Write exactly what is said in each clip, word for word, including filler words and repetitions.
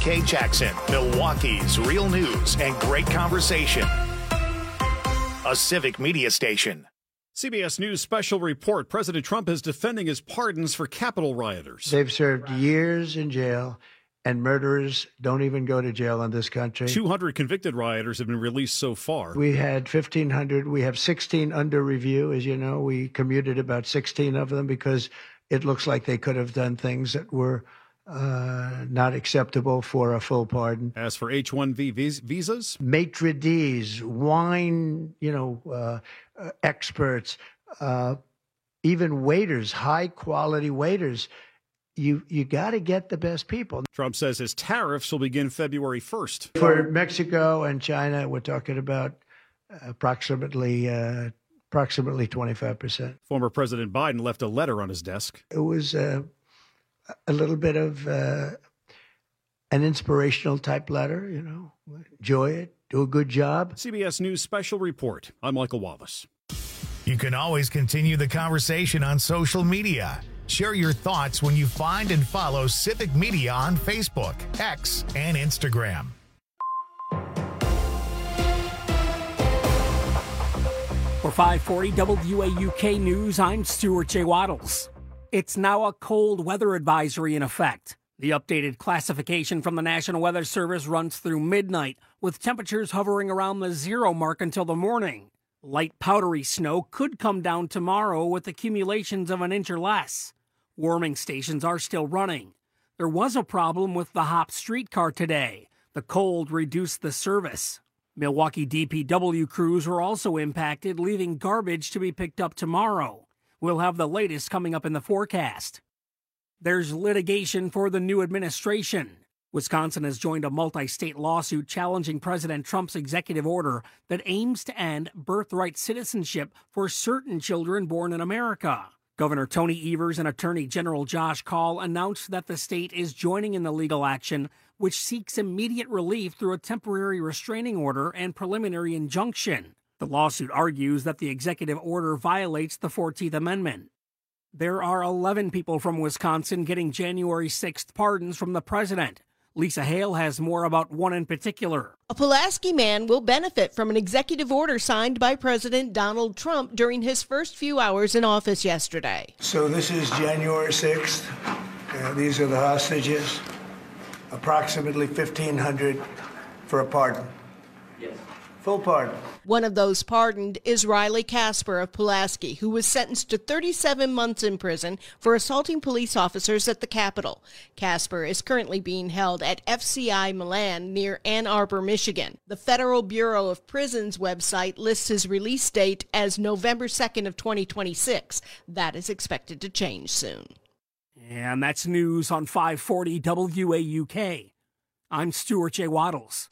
K Jackson, Milwaukee's real news and great conversation. A Civic Media station. C B S News special report. President Trump is defending his pardons for Capitol rioters. They've served years in jail, and murderers don't even go to jail in this country. two hundred convicted rioters have been released so far. We had fifteen hundred. We have sixteen under review. As you know, we commuted about sixteen of them because it looks like they could have done things that were uh, not acceptable for a full pardon. As for H one B visas? Maitre d's, wine, you know, uh, uh, experts, uh, even waiters, high-quality waiters. You you got to get the best people. Trump says his tariffs will begin February first. For Mexico and China, we're talking about approximately uh, approximately twenty-five percent. Former President Biden left a letter on his desk. It was uh, a little bit of uh, an inspirational type letter, you know. Enjoy it. Do a good job. C B S News special report. I'm Michael Wallace. You can always continue the conversation on social media. Share your thoughts when you find and follow Civic Media on Facebook, X, and Instagram. For five forty W A U K News, I'm Stuart J. Waddles. It's now a cold weather advisory in effect. The updated classification from the National Weather Service runs through midnight, with temperatures hovering around the zero mark until the morning. Light powdery snow could come down tomorrow with accumulations of an inch or less. Warming stations are still running. There was a problem with the Hop streetcar today. The cold reduced the service. Milwaukee D P W crews were also impacted, leaving garbage to be picked up tomorrow. We'll have the latest coming up in the forecast. There's litigation for the new administration. Wisconsin has joined a multi-state lawsuit challenging President Trump's executive order that aims to end birthright citizenship for certain children born in America. Governor Tony Evers and Attorney General Josh Kaul announced that the state is joining in the legal action, which seeks immediate relief through a temporary restraining order and preliminary injunction. The lawsuit argues that the executive order violates the fourteenth Amendment. There are eleven people from Wisconsin getting January sixth pardons from the president. Lisa Hale has more about one in particular. A Pulaski man will benefit from an executive order signed by President Donald Trump during his first few hours in office yesterday. So this is January sixth. Uh, these are the hostages. Approximately fifteen hundred for a pardon. Yes. Full pardon. One of those pardoned is Riley Casper of Pulaski, who was sentenced to thirty-seven months in prison for assaulting police officers at the Capitol. Casper is currently being held at F C I Milan near Ann Arbor, Michigan. The Federal Bureau of Prisons website lists his release date as November second of twenty twenty-six. That is expected to change soon. And that's news on five forty W A U K. I'm Stuart J. Waddles.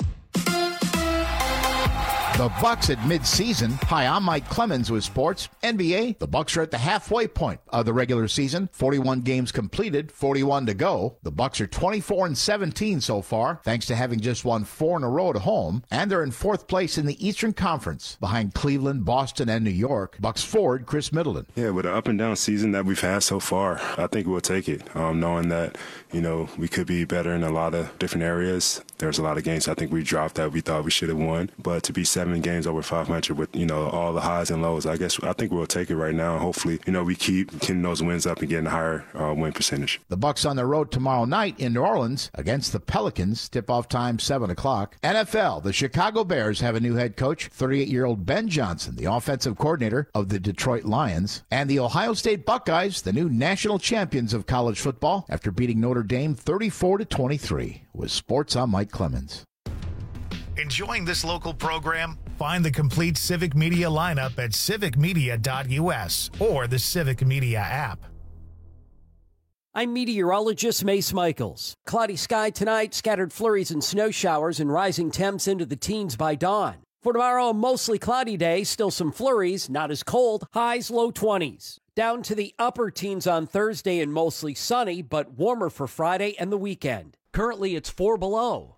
The Bucks at midseason. Hi, I'm Mike Clemens with sports. N B A, the Bucks are at the halfway point of the regular season. forty-one games completed, forty-one to go. The Bucks are twenty-four and seventeen so far, thanks to having just won four in a row at home. And they're in fourth place in the Eastern Conference, behind Cleveland, Boston, and New York. Bucks forward Chris Middleton. Yeah, with the up and down season that we've had so far, I think we'll take it, um, knowing that, you know, we could be better in a lot of different areas. There's a lot of games I think we dropped that we thought we should have won. But to be seven games over five hundred with, you know, all the highs and lows, I guess I think we'll take it right now. Hopefully, you know, we keep getting those wins up and getting a higher uh, win percentage. The Bucks on the road tomorrow night in New Orleans against the Pelicans. Tip-off time seven o'clock. N F L, the Chicago Bears have a new head coach, thirty-eight-year-old Ben Johnson, the offensive coordinator of the Detroit Lions. And the Ohio State Buckeyes, the new national champions of college football, after beating Notre Dame thirty-four to twenty-three. With sports, I'm Mike Clemens. Enjoying this local program? Find the complete Civic Media lineup at civic media dot U S or the Civic Media app. I'm meteorologist Mace Michaels. Cloudy sky tonight, scattered flurries and snow showers, and rising temps into the teens by dawn. For tomorrow, a mostly cloudy day, still some flurries, not as cold, highs low twenties. Down to the upper teens on Thursday and mostly sunny, but warmer for Friday and the weekend. Currently, it's four below.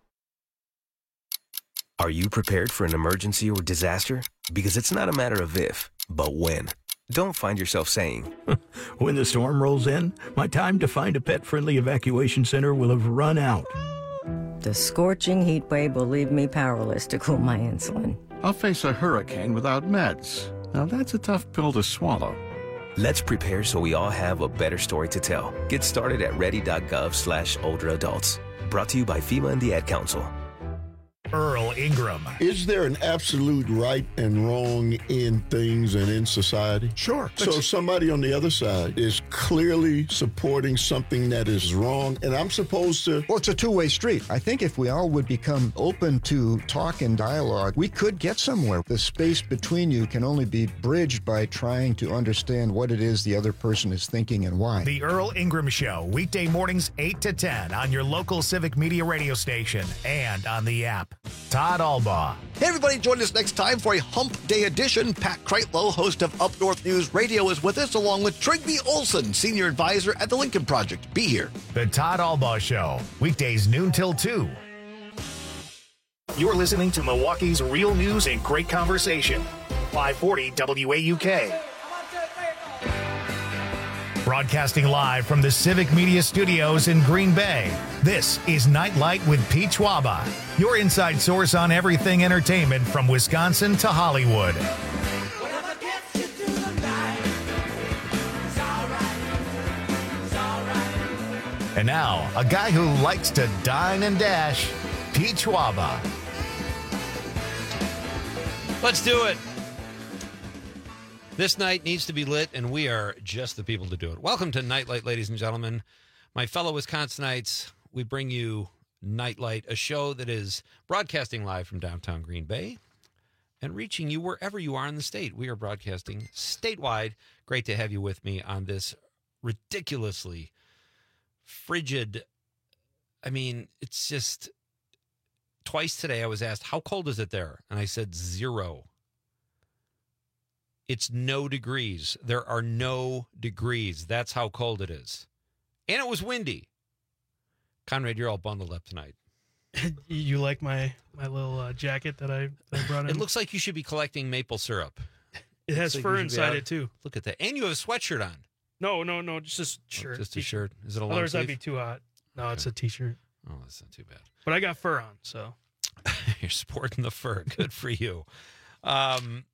Are you prepared for an emergency or disaster? Because it's not a matter of if, but when. Don't find yourself saying, when the storm rolls in, my time to find a pet-friendly evacuation center will have run out. The scorching heat wave will leave me powerless to cool my insulin. I'll face a hurricane without meds. Now that's a tough pill to swallow. Let's prepare so we all have a better story to tell. Get started at ready.gov slash older adults. Brought to you by FEMA and the Ad Council. Earl Ingram. Is there an absolute right and wrong in things and in society? Sure. So somebody on the other side is clearly supporting something that is wrong, and I'm supposed to... Well, it's a two-way street. I think if we all would become open to talk and dialogue, we could get somewhere. The space between you can only be bridged by trying to understand what it is the other person is thinking and why. The Earl Ingram Show, weekday mornings eight to ten on your local Civic Media radio station and on the app. Todd Albaugh. Hey, everybody, join us next time for a Hump Day edition. Pat Kreitlow, host of Up North News Radio, is with us, along with Trigby Olson, senior advisor at the Lincoln Project. Be here. The Todd Albaugh Show, weekdays noon till two. You're listening to Milwaukee's real news and great conversation. five forty W A U K. Broadcasting live from the Civic Media Studios in Green Bay, this is Nightlight with Pete Schwaba, your inside source on everything entertainment from Wisconsin to Hollywood. And now, a guy who likes to dine and dash, Pete Schwaba. Let's do it. This night needs to be lit, and we are just the people to do it. Welcome to Nightlight, ladies and gentlemen. My fellow Wisconsinites, we bring you Nightlight, a show that is broadcasting live from downtown Green Bay and reaching you wherever you are in the state. We are broadcasting statewide. Great to have you with me on this ridiculously frigid, I mean, it's just, twice today I was asked, how cold is it there? And I said, zero. It's no degrees. There are no degrees. That's how cold it is. And it was windy. Conrad, you're all bundled up tonight. You like my, my little uh, jacket that I, that I brought in? It looks like you should be collecting maple syrup. It has like fur inside it, too. Look at that. And you have a sweatshirt on. No, no, no, just a shirt. Oh, just a t-shirt. shirt? Is it a long Otherwise, sleeve? that'd be too hot. No, Okay. It's a T-shirt. Oh, that's not too bad. But I got fur on, so. You're sporting the fur. Good for you. Um,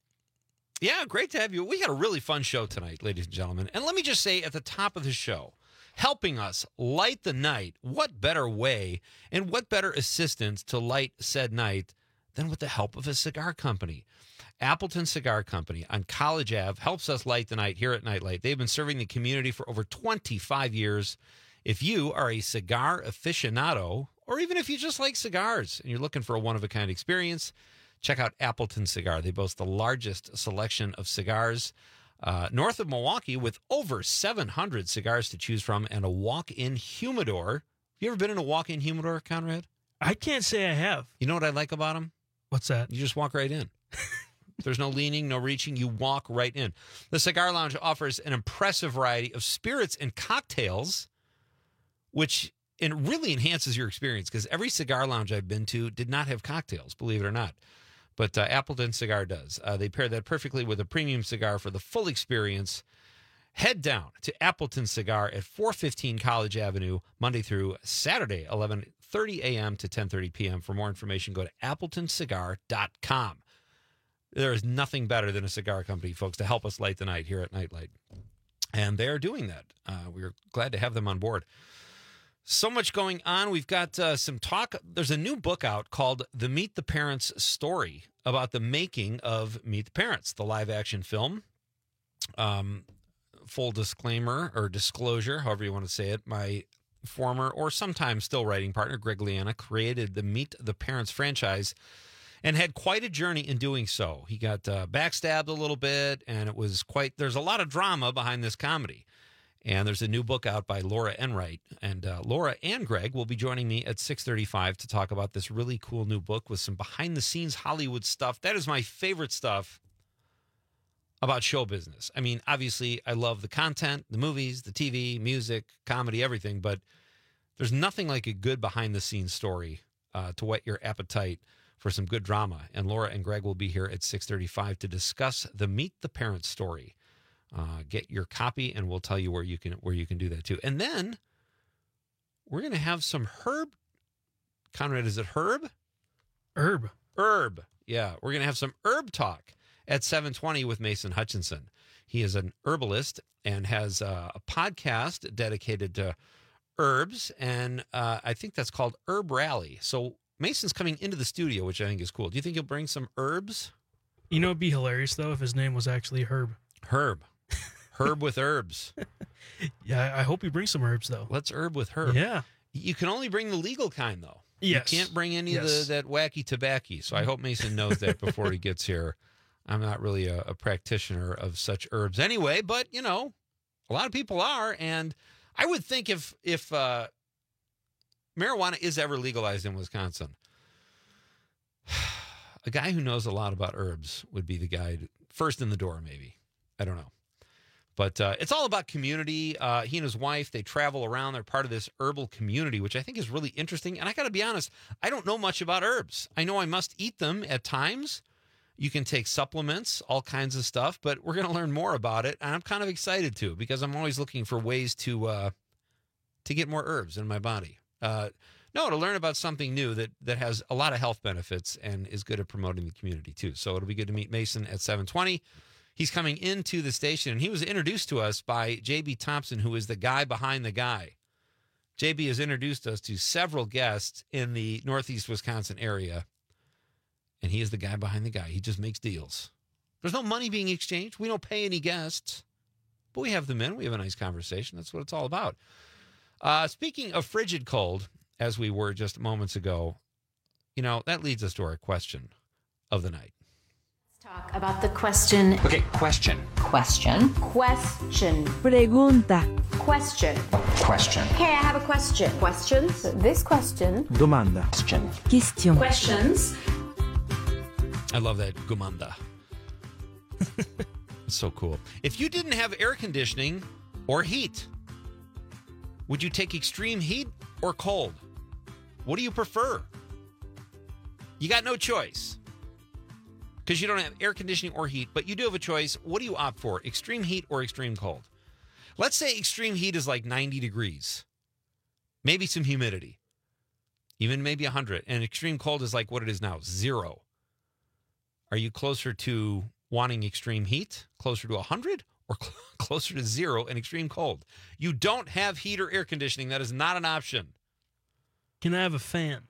yeah, great to have you. We got a really fun show tonight, ladies and gentlemen. And let me just say at the top of the show, helping us light the night, what better way and what better assistance to light said night than with the help of a cigar company. Appleton Cigar Company on College Avenue helps us light the night here at Nightlight. They've been serving the community for over twenty-five years. If you are a cigar aficionado, or even if you just like cigars and you're looking for a one-of-a-kind experience, check out Appleton Cigar. They boast the largest selection of cigars uh, north of Milwaukee, with over seven hundred cigars to choose from and a walk-in humidor. Have you ever been in a walk-in humidor, Conrad? I can't say I have. You know what I like about them? What's that? You just walk right in. There's no leaning, no reaching. You walk right in. The Cigar Lounge offers an impressive variety of spirits and cocktails, which it really enhances your experience, because every cigar lounge I've been to did not have cocktails, believe it or not. But uh, Appleton Cigar does. Uh, they pair that perfectly with a premium cigar for the full experience. Head down to Appleton Cigar at four fifteen College Avenue, Monday through Saturday, eleven thirty a.m. to ten thirty p.m. For more information, go to appleton cigar dot com. There is nothing better than a cigar company, folks, to help us light the night here at Nightlight. And they are doing that. Uh, we're glad to have them on board. So much going on. We've got uh, some talk. There's a new book out called The Meet the Parents Story, about the making of Meet the Parents, the live-action film. Um, full disclaimer or disclosure, however you want to say it, my former or sometimes still writing partner, Greg Liana, created the Meet the Parents franchise and had quite a journey in doing so. He got uh, backstabbed a little bit, and it was quite, there's a lot of drama behind this comedy. And there's a new book out by Laura Enright. And uh, Laura and Greg will be joining me at six thirty-five to talk about this really cool new book with some behind-the-scenes Hollywood stuff. That is my favorite stuff about show business. I mean, obviously, I love the content, the movies, the T V, music, comedy, everything. But there's nothing like a good behind-the-scenes story uh, to whet your appetite for some good drama. And Laura and Greg will be here at six thirty-five to discuss the Meet the Parents story. Uh, get your copy, and we'll tell you where you can where you can do that too. And then we're going to have some Herb Conrad, is it Herb? Herb. Herb. Yeah, we're going to have some herb talk at seven twenty with Mason Hutchinson. He is an herbalist and has uh, a podcast dedicated to herbs, and uh, I think that's called Herb Rally. So Mason's coming into the studio, which I think is cool. Do you think he'll bring some herbs? You know, it'd be hilarious, though, if his name was actually Herb. Herb. Herb with herbs. Yeah, I hope he brings some herbs, though. Let's herb with herb. Yeah. You can only bring the legal kind, though. Yes. You can't bring any Yes. of the, that wacky tobacco. So I hope Mason knows that before he gets here. I'm not really a, a practitioner of such herbs anyway, but, you know, a lot of people are. And I would think if, if uh, marijuana is ever legalized in Wisconsin, a guy who knows a lot about herbs would be the guy to, first in the door, maybe. I don't know. But uh, it's all about community. Uh, he and his wife, they travel around. They're part of this herbal community, which I think is really interesting. And I got to be honest, I don't know much about herbs. I know I must eat them at times. You can take supplements, all kinds of stuff, but we're going to learn more about it. And I'm kind of excited to, because I'm always looking for ways to uh, to get more herbs in my body. Uh, no, to learn about something new that, that has a lot of health benefits and is good at promoting the community too. So it'll be good to meet Mason at seven twenty. He's coming into the station, and he was introduced to us by J B Thompson, who is the guy behind the guy. J B has introduced us to several guests in the Northeast Wisconsin area, and he is the guy behind the guy. He just makes deals. There's no money being exchanged. We don't pay any guests, but we have them in. We have a nice conversation. That's what it's all about. Uh, speaking of frigid cold, as we were just moments ago, you know, that leads us to our question of the night. Talk about the question. Okay, question. Question. Question. Pregunta. Question. Question. Hey, I have a question. Questions? This question. Domanda. Question. Question. Questions. I love that gumanda. It's so cool. If you didn't have air conditioning or heat, would you take extreme heat or cold? What do you prefer? You got no choice, because you don't have air conditioning or heat, but you do have a choice. What do you opt for, extreme heat or extreme cold? Let's say extreme heat is like ninety degrees, maybe some humidity, even maybe one hundred, and extreme cold is like what it is now, zero. Are you closer to wanting extreme heat, closer to one hundred, or cl- closer to zero and extreme cold? You don't have heat or air conditioning. That is not an option. Can I have a fan?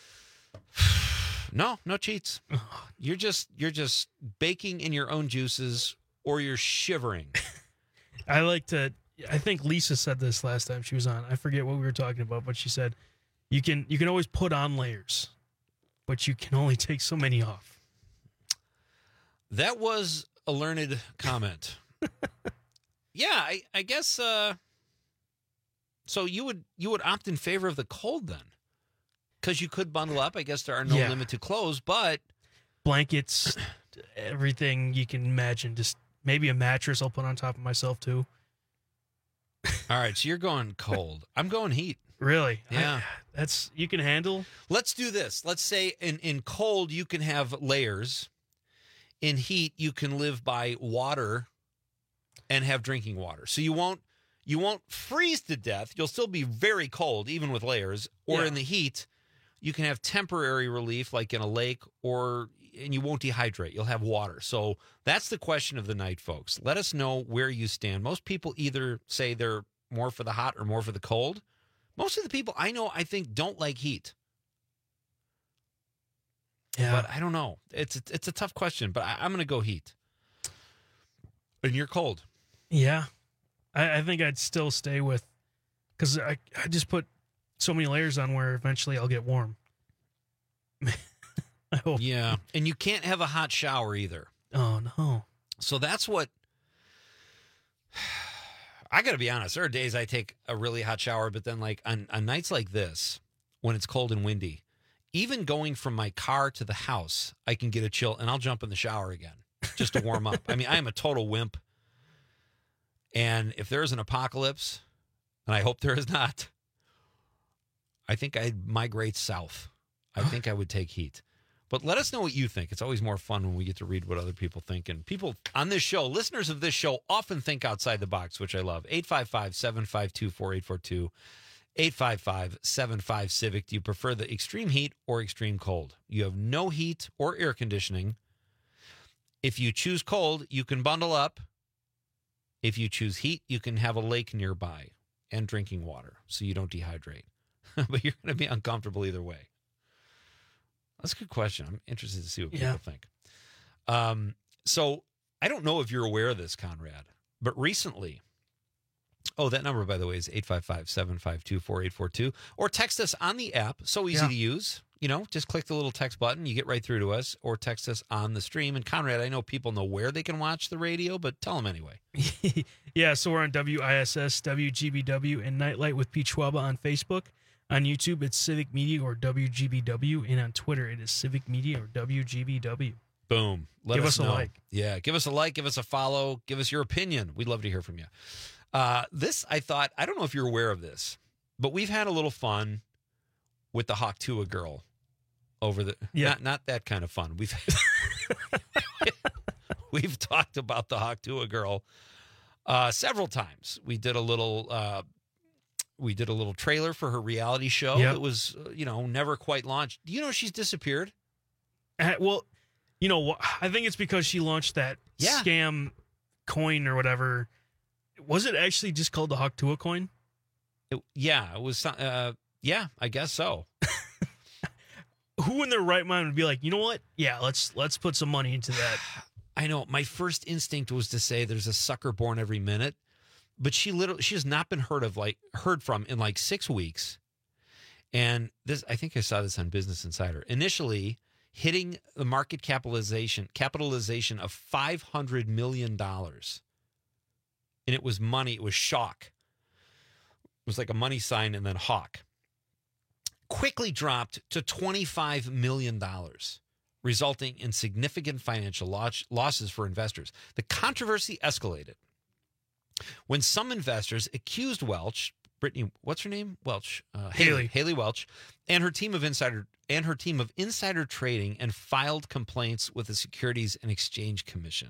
No, no cheats. You're just you're just baking in your own juices, or you're shivering. I like to. I think Lisa said this last time she was on. I forget what we were talking about, but she said you can you can always put on layers, but you can only take so many off. That was a learned comment. Yeah, I, I guess. Uh, so you would you would opt in favor of the cold then? Because you could bundle up. I guess there are no Yeah. limit to clothes, but Blankets, everything you can imagine. Just maybe a mattress I'll put on top of myself too. all right. So you're going cold. I'm going heat. Really? Yeah. I- that's you can handle. Let's do this. Let's say in, in cold you can have layers. In heat you can live by water and have drinking water. So you won't you won't freeze to death. You'll still be very cold even with layers. Or Yeah. in the heat, you can have temporary relief like in a lake, or and you won't dehydrate. You'll have water. So that's the question of the night, folks. Let us know where you stand. Most people either say they're more for the hot or more for the cold. Most of the people I know, I think, don't like heat. Yeah. But I don't know. It's a, it's a tough question, but I, I'm going to go heat. And you're cold. Yeah, I, I think I'd still stay with because I I just put so many layers on where eventually I'll get warm. I hope. Yeah. And you can't have a hot shower either. Oh no. So that's what I got to be honest. There are days I take a really hot shower, but then like on, on nights like this, when it's cold and windy, even going from my car to the house, I can get a chill and I'll jump in the shower again just to warm up. I mean, I am a total wimp. And if there is an apocalypse, and I hope there is not, I think I'd migrate south. I think I would take heat. But let us know what you think. It's always more fun when we get to read what other people think. And people on this show, listeners of this show, often think outside the box, which I love. eight five five, seven five two, four eight four two eight five five, seven five, CIVIC. Do you prefer the extreme heat or extreme cold? You have no heat or air conditioning. If you choose cold, you can bundle up. If you choose heat, you can have a lake nearby and drinking water so you don't dehydrate. But you're going to be uncomfortable either way. That's a good question. I'm interested to see what Yeah. people think. Um, so I don't know if you're aware of this, Conrad, but recently, oh, that number, by the way, is eight five five, seven five two, four eight four two, or text us on the app. So easy Yeah. to use. You know, just click the little text button. You get right through to us, or text us on the stream. And Conrad, I know people know where they can watch the radio, but tell them anyway. Yeah, so we're on W I S S, W G B W, and Nightlight with Pete Schwaba on Facebook. On YouTube, it's Civic Media or W G B W, and on Twitter, it is Civic Media or W G B W. Boom. Let Give us us a know. like. Yeah, give us a like, give us a follow, give us your opinion. We'd love to hear from you. Uh, this, I thought, I don't know if you're aware of this, but we've had a little fun with the Hawktua girl over the, Yeah. not, not that kind of fun. We've, we've talked about the Hawktua girl uh, several times. We did a little, uh, we did a little trailer for her reality show. Yep. It was, uh, you know, never quite launched. Do you know she's disappeared? Uh, well, you know, wh- I think it's because she launched that Yeah. scam coin or whatever. Was it actually just called the Hawktua coin? It, yeah, it was, uh, yeah, I guess so. Who in their right mind would be like, you know what? Yeah, let's let's put some money into that. I know. My first instinct was to say there's a sucker born every minute, but she literally she has not been heard of like heard from in like six weeks. And this, I think I saw this on Business Insider. Initially, hitting the market capitalization capitalization of five hundred million dollars, and it was money. It was shock. It was like a money sign and then hawk. Quickly dropped to twenty-five million dollars, resulting in significant financial loss, losses for investors. The controversy escalated when some investors accused Welch, Brittany, what's her name? Welch, uh, Haley, Haley. Haley Welch, and her team of insider and her team of insider trading, and filed complaints with the Securities and Exchange Commission.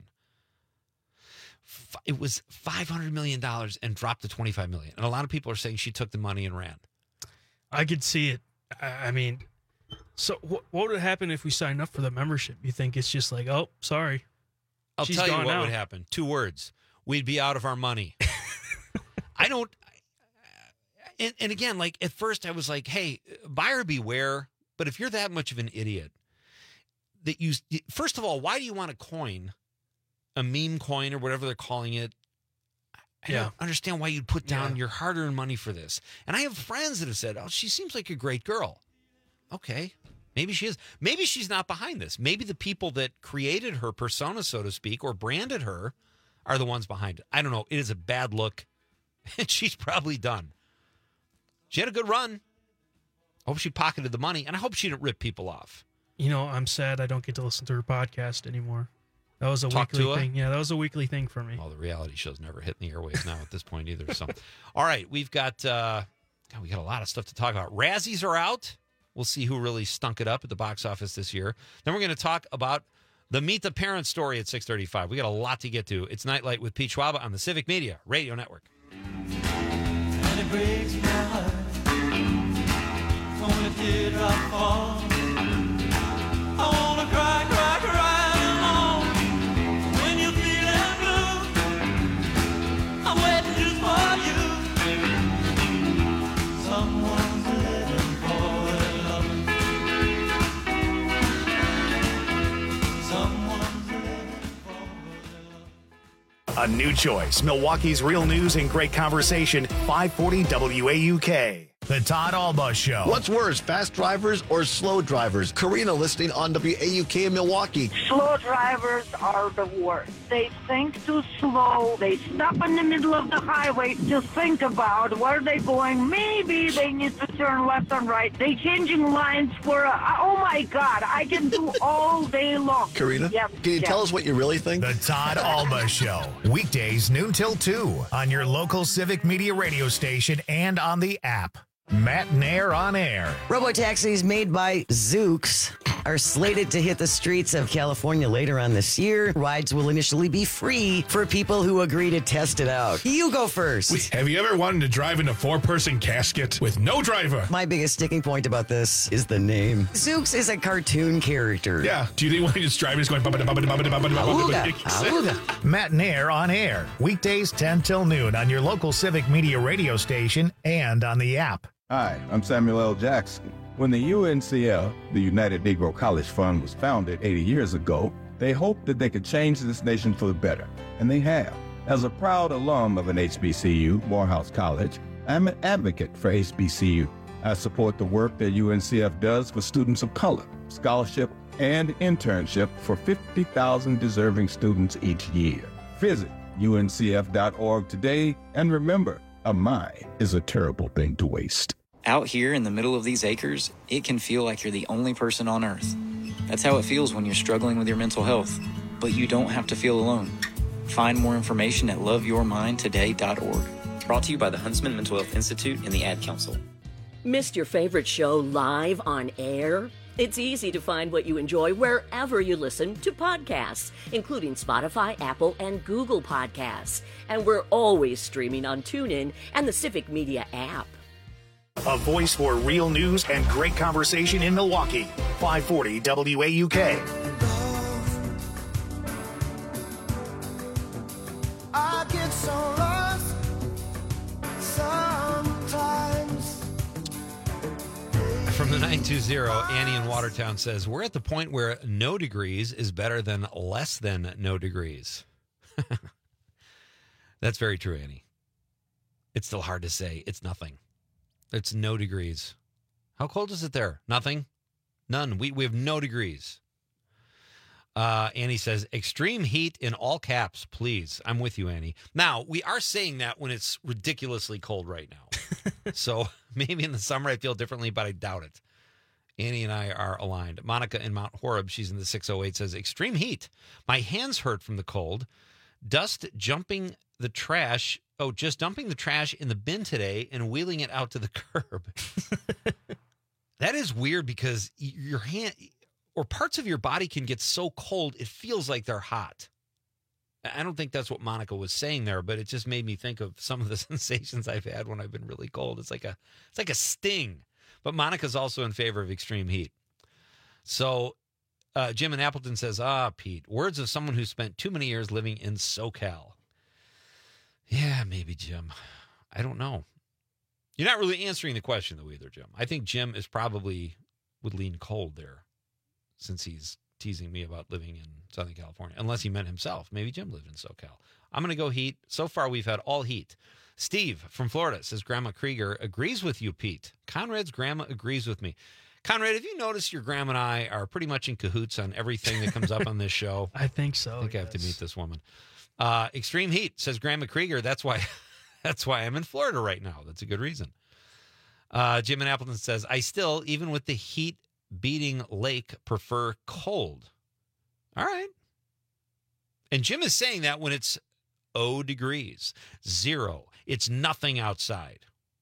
F- It was five hundred million dollars and dropped to twenty-five million dollars. And a lot of people are saying she took the money and ran. I could see it. I I mean, so wh- what would happen if we signed up for the membership? You think it's just like, oh, sorry. I'll She's tell you gone what now. would happen. Two words. We'd be out of our money. I don't. And, and again, like at first I was like, hey, buyer beware. But if you're that much of an idiot that you, first of all, why do you want a coin, a meme coin or whatever they're calling it? I Yeah. don't understand why you'd put down Yeah. your hard-earned money for this. And I have friends that have said, oh, she seems like a great girl. Okay. Maybe she is. Maybe she's not behind this. Maybe the people that created her persona, so to speak, or branded her are the ones behind it. I don't know. It is a bad look. And she's probably done. She had a good run. I hope she pocketed the money, and I hope she didn't rip people off. You know, I'm sad I don't get to listen to her podcast anymore. That was a Talk weekly to her? thing. Yeah, that was a weekly thing for me. Well, the reality show's never hitting the airwaves now at this point either. So, all right, we've got uh, God, we got a lot of stuff to talk about. Razzies are out. We'll see who really stunk it up at the box office this year. Then we're going to talk about the Meet the Parents story at six thirty-five. We got a lot to get to. It's Nightlight with Pete Schwaba on the Civic Media Radio Network. And it breaks my heart when a teardrop falls. I wanna cry, cry, cry alone. When you're feeling blue, I'm waiting just for you. Someone's living for their love. Someone's living for their love. A new choice. Milwaukee's real news and great conversation. five forty W A U K. The Todd Alba Show. What's worse, fast drivers or slow drivers? Karina listening on W A U K in Milwaukee. Slow drivers are the worst. They think too slow. They stop in the middle of the highway to think about where they're going. Maybe they need to turn left and right. They changing lines for a, oh my God, I can do all day long. Karina, Yep, can you yep. tell us what you really think? The Todd Alba Show. Weekdays noon till two on your local Civic Media radio station and on the app. Matt Nair on air. Robotaxis made by Zooks are slated to hit the streets of California later on this year. Rides will initially be free for people who agree to test it out. You go first. Wait, have you ever wanted to drive in a four-person casket with no driver? My biggest sticking point about this is the name. Zooks is a cartoon character. Yeah. Do you think when he just driving, he's going... Awooga, awooga. Matt and Air on air. Weekdays ten till noon on your local Civic Media radio station and on the app. Hi, I'm Samuel L. Jackson. When the U N C F, the United Negro College Fund, was founded eighty years ago, they hoped that they could change this nation for the better, and they have. As a proud alum of an H B C U, Morehouse College, I'm an advocate for H B C U. I support the work that U N C F does for students of color, scholarship, and internship for fifty thousand deserving students each year. Visit U N C F dot org today, and remember, a mind is a terrible thing to waste. Out here in the middle of these acres, it can feel like you're the only person on earth. That's how it feels when you're struggling with your mental health. But you don't have to feel alone. Find more information at love your mind today dot org. Brought to you by the Huntsman Mental Health Institute and the Ad Council. Missed your favorite show live on air? It's easy to find what you enjoy wherever you listen to podcasts, including Spotify, Apple, and Google Podcasts. And we're always streaming on TuneIn and the Civic Media app. A voice for real news and great conversation in Milwaukee. five forty W A U K. I get so lost sometimes. From the nine two zero, Annie in Watertown says, we're at the point where no degrees is better than less than no degrees. That's very true, Annie. It's still hard to say. It's nothing. It's no degrees. How cold is it there? Nothing? None. We, we have no degrees. Uh, Annie says, extreme heat in all caps, please. I'm with you, Annie. Now, we are saying that when it's ridiculously cold right now. So maybe in the summer I feel differently, but I doubt it. Annie and I are aligned. Monica in Mount Horeb, she's in the six oh eight, says, extreme heat. My hands hurt from the cold. Dust jumping the trash. Oh, just dumping the trash in the bin today and wheeling it out to the curb. That is weird because your hand or parts of your body can get so cold it feels like they're hot. I don't think that's what Monica was saying there, but it just made me think of some of the sensations I've had when I've been really cold. It's like a it's like a sting. But Monica's also in favor of extreme heat. So uh, Jim in Appleton says, ah, Pete, words of someone who spent too many years living in SoCal. Yeah, maybe, Jim. I don't know. You're not really answering the question, though, either, Jim. I think Jim is probably would lean cold there since he's teasing me about living in Southern California, unless he meant himself. Maybe Jim lived in SoCal. I'm going to go heat. So far, we've had all heat. Steve from Florida says, Grandma Krieger agrees with you, Pete. Conrad's grandma agrees with me. Conrad, have you noticed your grandma and I are pretty much in cahoots on everything that comes up on this show? I think so. I think yes. I have to meet this woman. Uh, extreme heat, says Grandma Krieger. That's why that's why I'm in Florida right now. That's a good reason. Uh, Jim in Appleton says, I still, even with the heat beating lake, prefer cold. All right. And Jim is saying that when it's zero degrees, zero. It's nothing outside.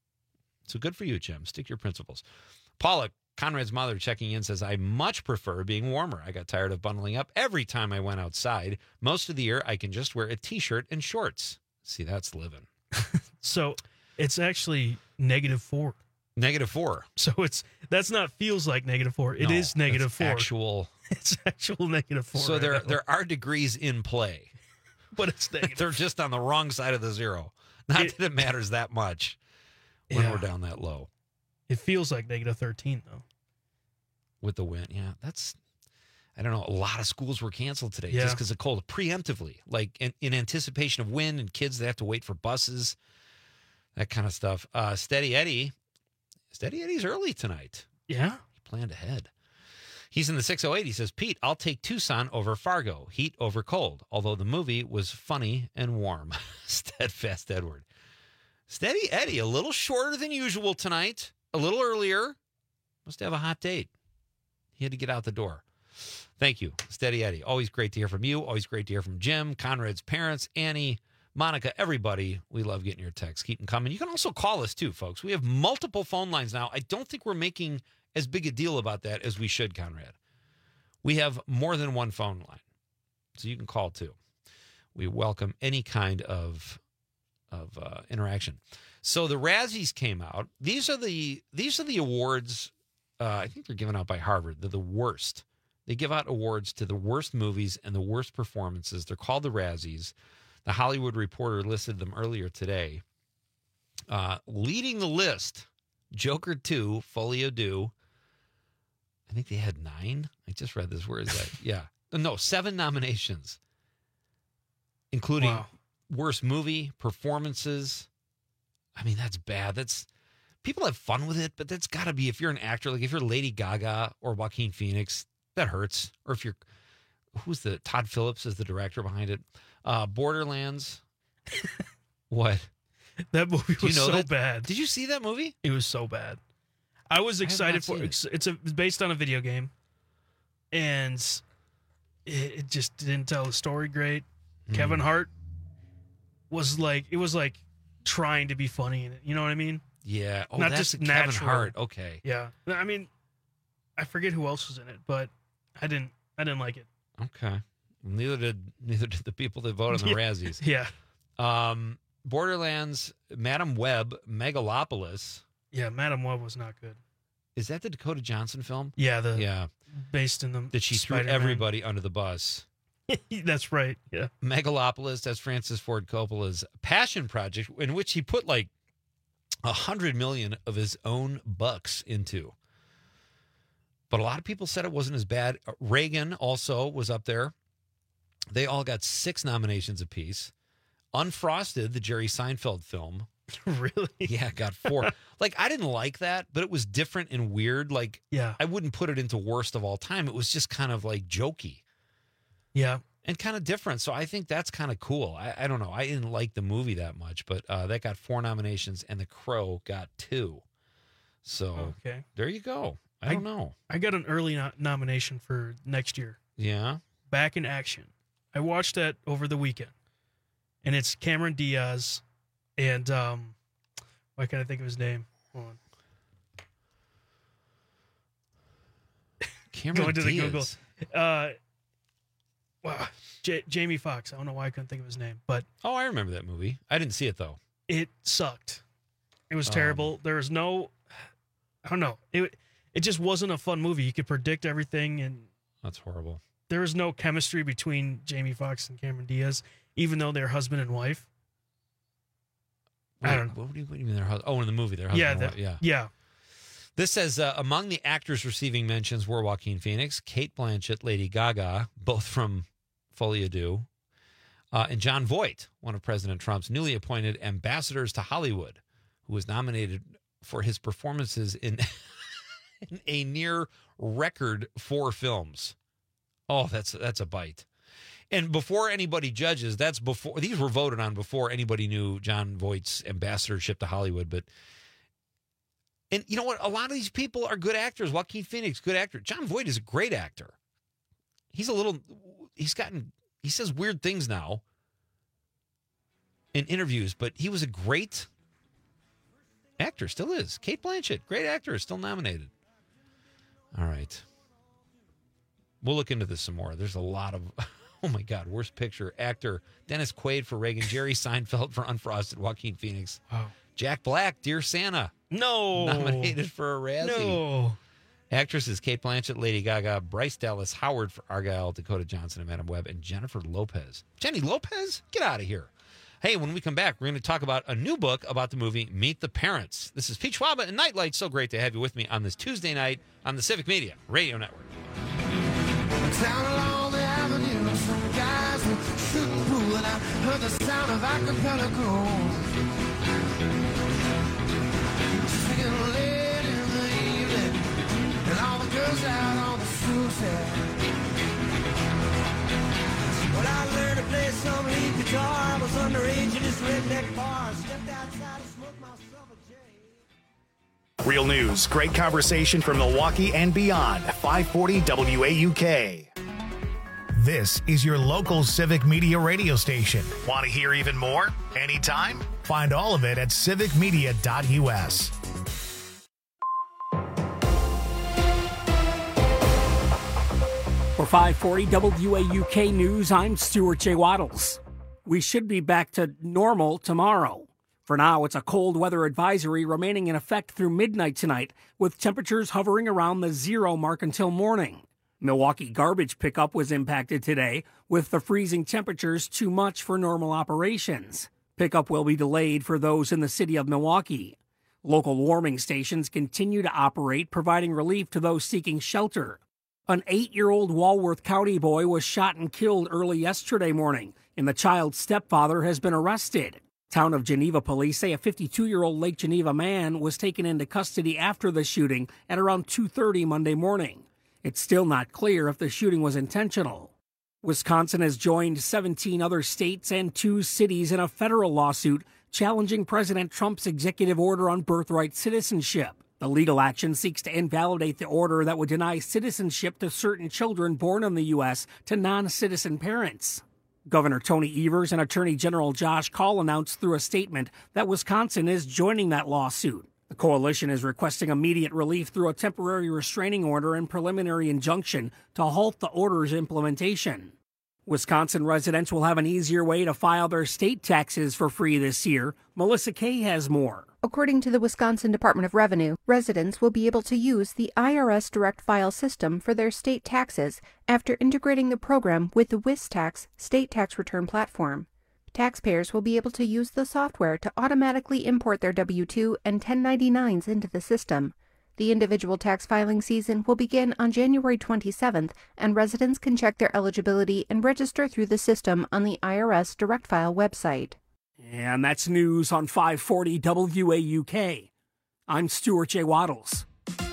So good for you, Jim. Stick to your principles. Paula, Conrad's mother, checking in, says, I much prefer being warmer. I got tired of bundling up every time I went outside. Most of the year, I can just wear a T-shirt and shorts. See, that's living. So it's actually negative four. Negative four. So it's that's not feels like negative four. It No, is negative it's four. Actual. It's actual negative four. So right there now. there are degrees in play. But it's negative. They're just on the wrong side of the zero. Not It- that it matters that much when Yeah. we're down that low. It feels like negative thirteen, though. With the wind. Yeah, that's, I don't know. A lot of schools were canceled today Yeah. just because of cold, preemptively, like in, in anticipation of wind and kids that have to wait for buses, that kind of stuff. Uh, Steady Eddie, Steady Eddie's early tonight. Yeah. He planned ahead. He's in the six oh eight. He says, Pete, I'll take Tucson over Fargo, heat over cold, although the movie was funny and warm. Steadfast Edward. Steady Eddie, a little shorter than usual tonight, a little earlier. Must have a hot date. He had to get out the door. Thank you, Steady Eddie. Always great to hear from you. Always great to hear from Jim, Conrad's parents, Annie, Monica, everybody. We love getting your texts. Keep them coming. You can also call us too, folks. We have multiple phone lines now. I don't think we're making as big a deal about that as we should, Conrad. We have more than one phone line, so you can call too. We welcome any kind of of uh, interaction. So the Razzies came out. These are the these are the awards. Uh, I think they're given out by Harvard. They're the worst. They give out awards to the worst movies and the worst performances. They're called the Razzies. The Hollywood Reporter listed them earlier today. Uh, leading the list, Joker two, Folie à Deux. I think they had nine. I just read this. Where is that? Yeah. No, seven nominations, including Wow. worst movie, performances. I mean, that's bad. That's people have fun with it, but that's got to be, if you're an actor, like if you're Lady Gaga or Joaquin Phoenix, that hurts. Or if you're, who's the, Todd Phillips is the director behind it. Uh, Borderlands. What? That movie Do you was know so that? bad. Did you see that movie? It was so bad. I was I have excited not for seen it. it. It's, a, it's based on a video game, and it, it just didn't tell the story great. Mm. Kevin Hart was like, it was like trying to be funny in it. You know what I mean? Yeah. Oh, Not that's just Kevin natural. Hart. Okay. Yeah. I mean, I forget who else was in it, but I didn't. I didn't like it. Okay. Neither did neither did the people that voted on the Yeah. Razzies. Yeah. Um, Borderlands, Madam Web, Megalopolis. Yeah. Madam Web was not good. Is that the Dakota Johnson film? Yeah. The Yeah. based in the That she threw Spider-Man. everybody under the bus. That's right. Yeah. Megalopolis, that's Francis Ford Coppola's passion project, in which he put like a hundred million of his own bucks into. But a lot of people said it wasn't as bad. Reagan also was up there. They all got six nominations apiece. Unfrosted, the Jerry Seinfeld film. Really? Yeah, got four. Like, I didn't like that, but it was different and weird. Like, Yeah. I wouldn't put it into worst of all time. It was just kind of like jokey. Yeah. And kind of different. So I think that's kind of cool. I, I don't know. I didn't like the movie that much, but uh, that got four nominations, and The Crow got two. So Okay. there you go. I don't know. I got an early no- nomination for next year. Yeah. Back in Action. I watched that over the weekend, and it's Cameron Diaz, and um, why can't I think of his name? Hold on. Cameron Going to the Diaz. Google. Uh, wow, J- Jamie Foxx. I don't know why I couldn't think of his name, but Oh, I remember that movie. I didn't see it though. it sucked. It was Um, terrible. There was no, I don't know. It it just wasn't a fun movie. You could predict everything, and That's horrible. there was no chemistry between Jamie Foxx and Cameron Diaz, even though they're husband and wife. I Wait, don't know. What do you, what do you mean? They're hus- oh, in the movie, they're husband Yeah, and the- wife. Yeah. yeah. This says uh, among the actors receiving mentions were Joaquin Phoenix, Kate Blanchett, Lady Gaga, both from Folie à Deux, uh, and John Voight, one of President Trump's newly appointed ambassadors to Hollywood, who was nominated for his performances in, in a near record four films. Oh, that's that's a bite. And before anybody judges, that's before these were voted on before anybody knew John Voight's ambassadorship to Hollywood. But and you know what? A lot of these people are good actors. Joaquin Phoenix, good actor. John Voight is a great actor. He's a little. He's gotten. He says weird things now in interviews, but he was a great actor. Still is. Kate Blanchett, great actor, still nominated. All right. We'll look into this some more. There's a lot of. Oh my God! Worst picture actor Dennis Quaid for Reagan, Jerry Seinfeld for Unfrosted, Joaquin Phoenix, Wow. Jack Black, Dear Santa, No. nominated for a Razzie. No. Actresses Kate Blanchett, Lady Gaga, Bryce Dallas Howard for Argyle, Dakota Johnson and Madam Web, and Jennifer Lopez. Jenny Lopez, get out of here! Hey, when we come back, we're going to talk about a new book about the movie Meet the Parents. This is Pete Schwaba and Nightlight. So great to have you with me on this Tuesday night on the Civic Media Radio Network. Down along the avenue, some guys were shooting pool, and I heard the sound of acapella girls singing late in the evening, and all the girls out on the suicide. Well, I learned to play some lead guitar. I was underage in this redneck bar. Stepped outside and smoked myself a J. Real news, great conversation from Milwaukee and beyond. five forty W A U K. This is your local Civic Media radio station. Want to hear even more? Anytime? Find all of it at civic media dot U S. five forty W A U K News, I'm Stuart J. Waddles. We should be back to normal tomorrow. For now, it's a cold weather advisory remaining in effect through midnight tonight, with temperatures hovering around the zero mark until morning. Milwaukee garbage pickup was impacted today, with the freezing temperatures too much for normal operations. Pickup will be delayed for those in the city of Milwaukee. Local warming stations continue to operate, providing relief to those seeking shelter. An eight-year-old Walworth County boy was shot and killed early yesterday morning, and the child's stepfather has been arrested. Town of Geneva police say a fifty-two-year-old Lake Geneva man was taken into custody after the shooting at around two thirty Monday morning. It's still not clear if the shooting was intentional. Wisconsin has joined seventeen other states and two cities in a federal lawsuit challenging President Trump's executive order on birthright citizenship. The legal action seeks to invalidate the order that would deny citizenship to certain children born in the U S to non-citizen parents. Governor Tony Evers and Attorney General Josh Kaul announced through a statement that Wisconsin is joining that lawsuit. The coalition is requesting immediate relief through a temporary restraining order and preliminary injunction to halt the order's implementation. Wisconsin residents will have an easier way to file their state taxes for free this year. Melissa Kay has more. According to the Wisconsin Department of Revenue, residents will be able to use the I R S Direct File system for their state taxes after integrating the program with the WisTax state tax return platform. Taxpayers will be able to use the software to automatically import their W two and ten ninety-nines into the system. The individual tax filing season will begin on January twenty-seventh, and residents can check their eligibility and register through the system on the I R S Direct File website. And that's news on five forty W A U K. I'm Stuart J. Waddles.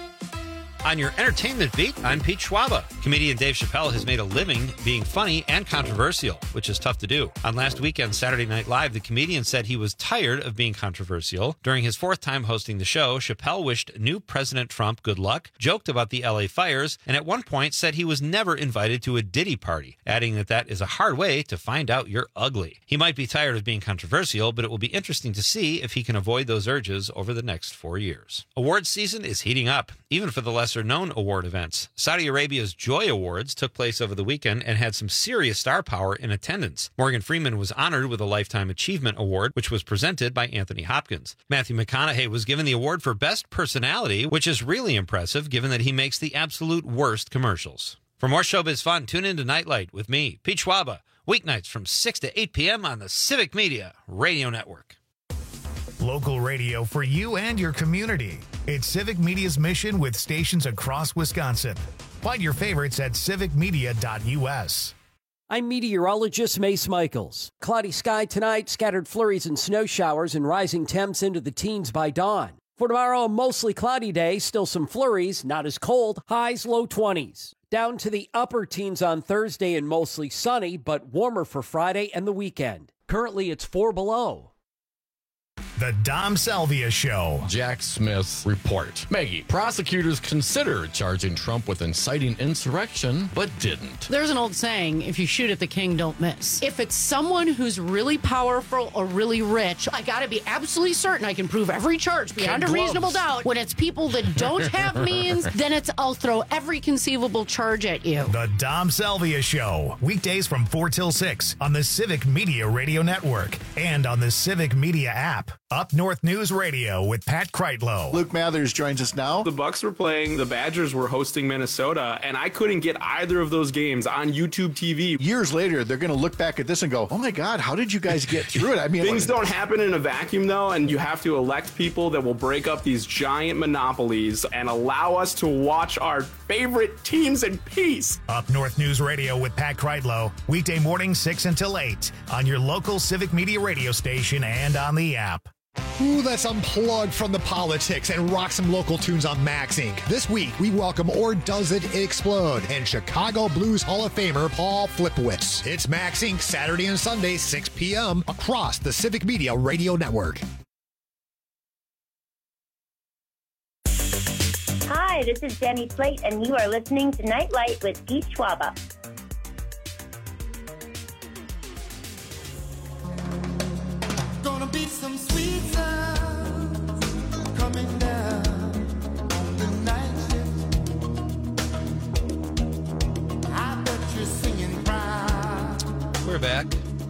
On your entertainment beat, I'm Pete Schwaba. Comedian Dave Chappelle has made a living being funny and controversial, which is tough to do. On last weekend's Saturday Night Live, the comedian said he was tired of being controversial. During his fourth time hosting the show, Chappelle wished new President Trump good luck, joked about the L A fires, and at one point said he was never invited to a Diddy party, adding that that is a hard way to find out you're ugly. He might be tired of being controversial, but it will be interesting to see if he can avoid those urges over the next four years. Awards season is heating up, even for the lesser known award events. Saudi Arabia's Joy Awards took place over the weekend and had some serious star power in attendance. Morgan Freeman was honored with a Lifetime Achievement Award, which was presented by Anthony Hopkins. Matthew McConaughey was given the award for Best Personality, which is really impressive given that he makes the absolute worst commercials. For more showbiz fun, tune in to Nightlight with me, Pete Schwaba, weeknights from six to eight p.m. on the Civic Media Radio Network. Local radio for you and your community. It's Civic Media's mission with stations across Wisconsin. Find your favorites at civic media dot u s. I'm meteorologist Mace Michaels. Cloudy sky tonight, scattered flurries and snow showers, and rising temps into the teens by dawn. For tomorrow, a mostly cloudy day, still some flurries, not as cold, highs low twenties. Down to the upper teens on Thursday and mostly sunny, but warmer for Friday and the weekend. Currently, it's four below. The Dom Salvia Show. Jack Smith's report. Maggie, prosecutors considered charging Trump with inciting insurrection, but didn't. There's an old saying, if you shoot at the king, don't miss. If it's someone who's really powerful or really rich, I gotta be absolutely certain I can prove every charge beyond a reasonable doubt. When it's people that don't have means, then it's I'll throw every conceivable charge at you. The Dom Salvia Show. Weekdays from four till six on the Civic Media Radio Network and on the Civic Media app. Up North News Radio with Pat Kreitlow. Luke Mathers joins us now. The Bucks were playing, the Badgers were hosting Minnesota, and I couldn't get either of those games on YouTube T V. Years later, they're going to look back at this and go, oh my God, how did you guys get through it? I mean, things don't happen in a vacuum, though, and you have to elect people that will break up these giant monopolies and allow us to watch our favorite teams in peace. Up North News Radio with Pat Kreitlow, weekday morning six until eight on your local Civic Media radio station and on the app. Ooh, let's unplug from the politics and rock some local tunes on Max Incorporated. This week, we welcome Or Does It Explode and Chicago Blues Hall of Famer Paul Flipowitz. It's Max Incorporated Saturday and Sunday, six p.m. across the Civic Media Radio Network. Hi, this is Jenny Slate, and you are listening to Nightlight with Pete Schwaba. Gonna be some sweet sounds coming down on the night shift. I bet back.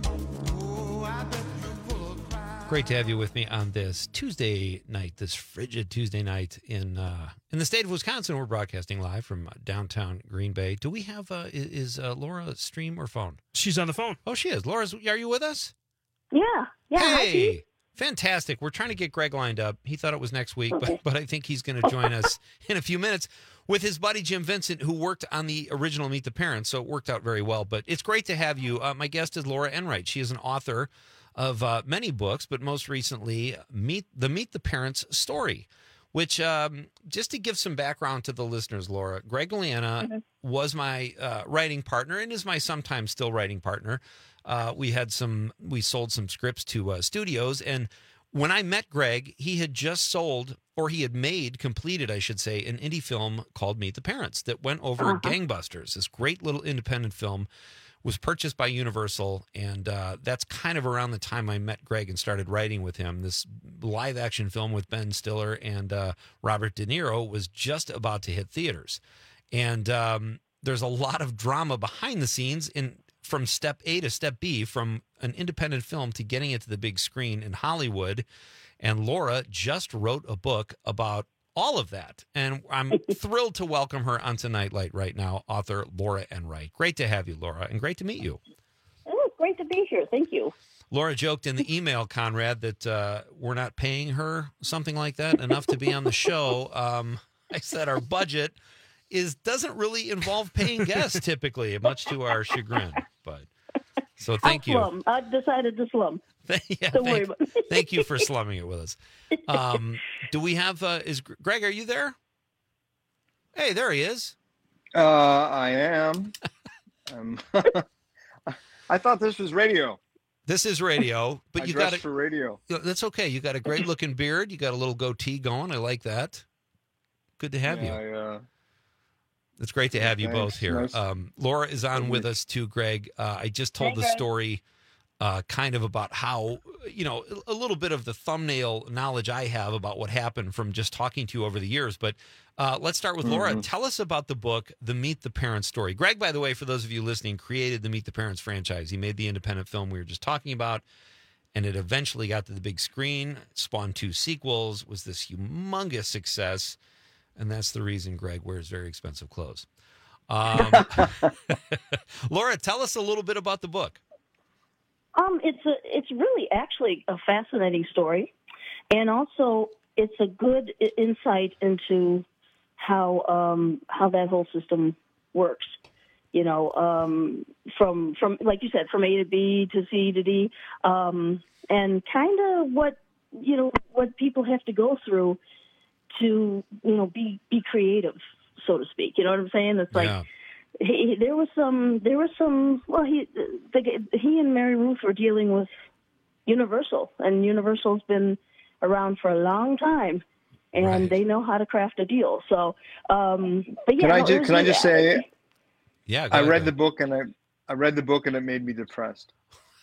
Great to have you with me on this Tuesday night, this frigid Tuesday night in uh, in the state of Wisconsin. We're broadcasting live from downtown Green Bay. Do we have, uh, is, is uh, Laura stream or phone? She's on the phone. Oh, she is. Laura, are you with us? Yeah. Yeah. hi, Hey, Pete. fantastic. We're trying to get Greg lined up. He thought it was next week, but, but I think he's going to join us in a few minutes with his buddy Jim Vincent, who worked on the original Meet the Parents, so it worked out very well. But it's great to have you. Uh, my guest is Laura Enright. She is an author of uh, many books, but most recently, Meet the Meet the Parents story, which, um, just to give some background to the listeners, Laura, Greg Galeana Mm-hmm. was my uh, writing partner and is my sometimes still writing partner. Uh, we had some, we sold some scripts to uh, studios, and when I met Greg, he had just sold, or he had made, completed, I should say, an indie film called Meet the Parents that went over Uh-huh. gangbusters. This great little independent film was purchased by Universal, and uh, that's kind of around the time I met Greg and started writing with him. This live-action film with Ben Stiller and uh, Robert De Niro was just about to hit theaters. And um, there's a lot of drama behind the scenes in from step A to step B, from an independent film to getting it to the big screen in Hollywood. And Laura just wrote a book about all of that. And I'm thrilled to welcome her onto Nightlight right now, author Laura Enright. Great to have you, Laura, and great to meet you. Oh, it's great to be here. Thank you. Laura joked in the email, Conrad, that uh, we're not paying her something like that enough to be on the show. Um, I said our budget is doesn't really involve paying guests typically, much to our chagrin. But so thank I'll you. slum. I decided to slum. yeah, Don't worry thank, about it. thank you for slumming it with us. Um, do we have? Uh, is Greg? Are you there? Hey, there he is. Uh, I am. um, I thought this was radio. This is radio, but I you dressed got for radio. That's okay. You got a great looking beard. You got a little goatee going. I like that. Good to have Yeah, you. I, uh, It's great to have you thanks. both here. Nice. Um, Laura is on with us too, Greg. Uh, I just told Hey, the Greg. story uh, kind of about how, you know, a little bit of the thumbnail knowledge I have about what happened from just talking to you over the years. But uh, let's start with Laura. Mm-hmm. Tell us about the book, The Meet the Parents story. Greg, by the way, for those of you listening, created the Meet the Parents franchise. He made the independent film we were just talking about, and it eventually got to the big screen, spawned two sequels, was this humongous success. And that's the reason Greg wears very expensive clothes. Um, Laura, tell us a little bit about the book. Um, it's a, it's really actually a fascinating story, and also it's a good i- insight into how um, how that whole system works. You know, um, from from like you said, from A to B to C to D, um, and kind of what you know what people have to go through to you know be be creative, so to speak. You know what I'm saying? It's like. Yeah. He, there was some. There was some. Well, he, the, he and Mary Ruth were dealing with Universal, and Universal's been around for a long time, and Right. they know how to craft a deal. So, um, but yeah, Can I no, it just was can I really- just say Yeah, go I ahead, read Greg. the book and I I read the book and it made me depressed.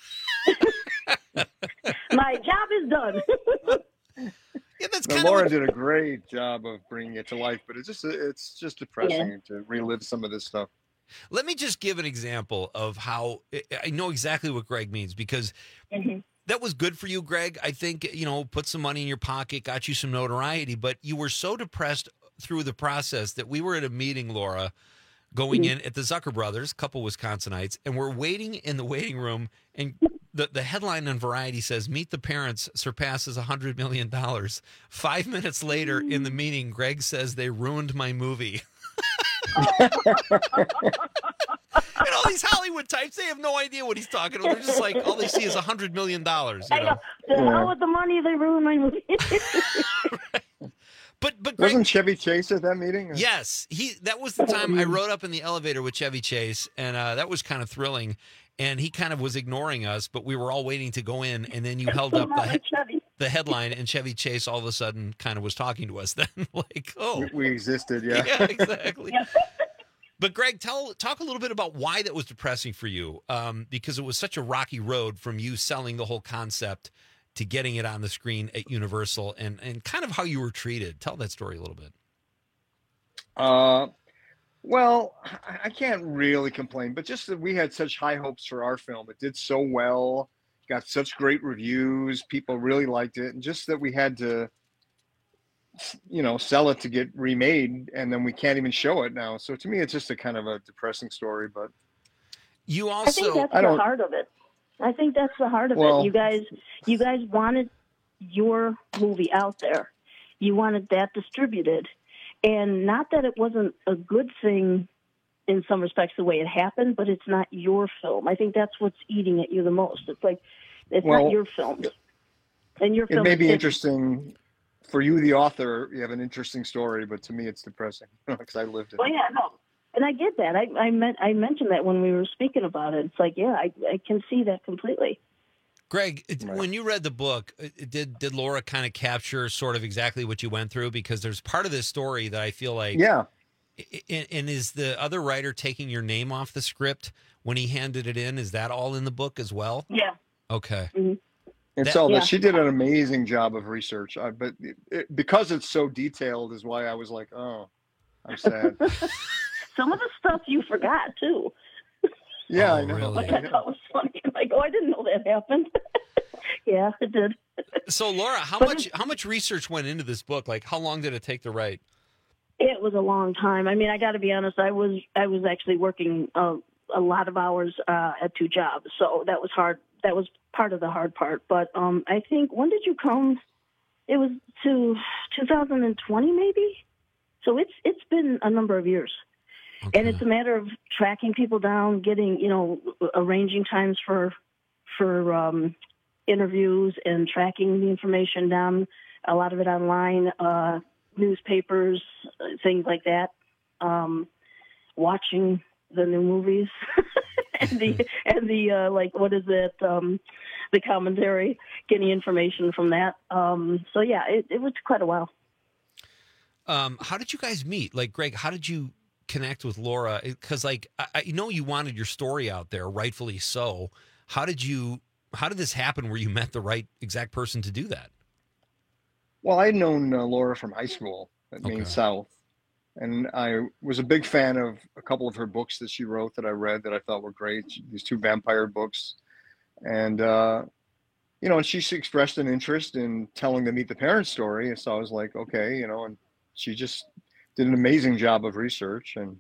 my job is done. Yeah, that's No, kind of Laura what, did a great job of bringing it to life, but it's just it's just depressing to relive some of this stuff. let me just give an example of how I know exactly what Greg means, because that was good for you, Greg. I think, you know, put some money in your pocket, got you some notoriety, but you were so depressed through the process that we were at a meeting, Laura, going in at the Zucker Brothers, couple Wisconsinites, and we're waiting in the waiting room, and the, the headline on Variety says, Meet the Parents surpasses one hundred million dollars. Five minutes later in the meeting, Greg says they ruined my movie. And all these Hollywood types, they have no idea what he's talking about. They're just like, all they see is one hundred million dollars. You I know? know. The hell with the money, they ruined my movie. But but Greg, Wasn't Chevy Chase at that meeting? yes, he that was the time I rode up in the elevator with Chevy Chase, and uh, that was kind of thrilling. And he kind of was ignoring us, but we were all waiting to go in, and then you held up the, he- the headline, and Chevy Chase all of a sudden kind of was talking to us then. Like, oh. We, we existed, yeah. Yeah, exactly. But Greg, tell talk a little bit about why that was depressing for you, um, because it was such a rocky road from you selling the whole concept to getting it on the screen at Universal, and, and kind of how you were treated. Tell that story a little bit. Uh, Well, I I can't really complain, but just that we had such high hopes for our film. It did so well, got such great reviews. People really liked it, and just that we had to, you know, sell it to get remade, and then we can't even show it now. So to me, it's just a kind of a depressing story. But you I think that's I the don't- heart of it. I think that's the heart of Well- it. You guys, you guys wanted your movie out there. You wanted that distributed, and not that it wasn't a good thing in some respects the way it happened, but it's not your film. I think that's what's eating at you the most. It's like it's Well, not your film, and your it film. may be is- interesting for you, the author. You have an interesting story, but to me, it's depressing because I lived it. Well, yeah, no, and I get that. I I meant I mentioned that when we were speaking about it. It's like, yeah, I I can see that completely. Greg, it- when you read the book, it- did did Laura kind of capture sort of exactly what you went through? Because there's part of this story that I feel like, Yeah. I- And, and is the other writer taking your name off the script when he handed it in? Is that all in the book as well? Yeah. Okay. It's That- all Yeah. that. She did an amazing job of research, I, but it, it, because it's so detailed, is why I was like, oh, I'm sad. Some of the stuff you forgot too. Yeah, Oh, I know. really? Like, I thought was funny. Like, oh, I didn't know that happened. Yeah, it did. So Laura, how But much how much research went into this book? Like, how long did it take to write? It was a long time. I mean, I got to be honest. I was I was actually working a, a lot of hours uh, at two jobs, so that was hard. That was part of the hard part. But um, I think when did you come? It was to two thousand twenty, maybe. So it's it's been a number of years, and it's a matter of tracking people down, getting you know, arranging times for for um, interviews, and tracking the information down. A lot of it online. Uh, newspapers, uh, things like that, um, watching the new movies and the and the uh, like what is it um, the commentary, getting information from that. Um, so yeah, it, it was quite a while. Um, how did you guys meet? Like, Greg, how did you connect with Laura? Because, like, I, I know you wanted your story out there, rightfully so. How did you? How did this happen? Where you met the right exact person to do that? Well, I'd known uh, Laura from high school at Maine Okay. South, and I was a big fan of a couple of her books that she wrote that I read that I thought were great. These two vampire books, and uh, you know, and she expressed an interest in telling the Meet the Parents story, and so I was like, okay, you know, and she just did an amazing job of research and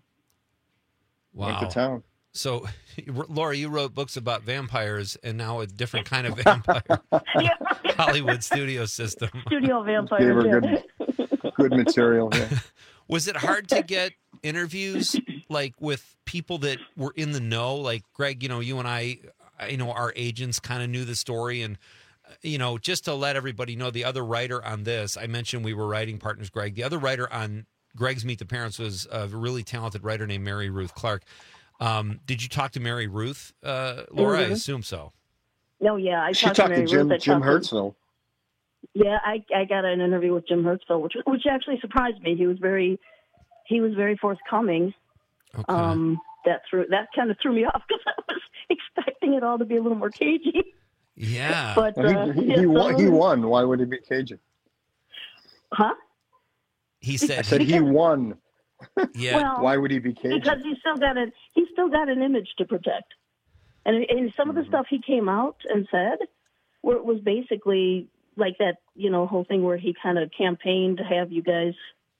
went Wow. to town. So, Laura, you wrote books about vampires, and now a different kind of vampire. Hollywood studio system. Studio Gave vampires. her Yeah. good, good material. Yeah. Was it hard to get interviews like with people that were in the know? Like, Greg, you know, you and I, I know our agents kind of knew the story. And, uh, you know, just to let everybody know, the other writer on this, I mentioned we were writing partners, Greg. The other writer on Greg's Meet the Parents was a really talented writer named Mary Ruth Clark. Um, did you talk to Mary Ruth, uh, Laura? I Mhm. assume so. No, yeah, I She talked, talked to to Mary Jim Ruth. I Jim talked to- Hertzfeld. Yeah, I I got an interview with Jim Hertzfeld, which which actually surprised me. He was very he was very forthcoming. Um, that threw that kind of threw me off because I was expecting it all to be a little more cagey. Yeah, But Well, uh, he, he, yeah, he, won, he some- won. Why would he be Cajun? Huh? He I said, said he won. yeah. Well, Why would he be Cajun? Because he's still got a he's still got an image to protect, and and some of Mm-hmm. the stuff he came out and said were, was basically like that, you know, whole thing where he kind of campaigned to have you guys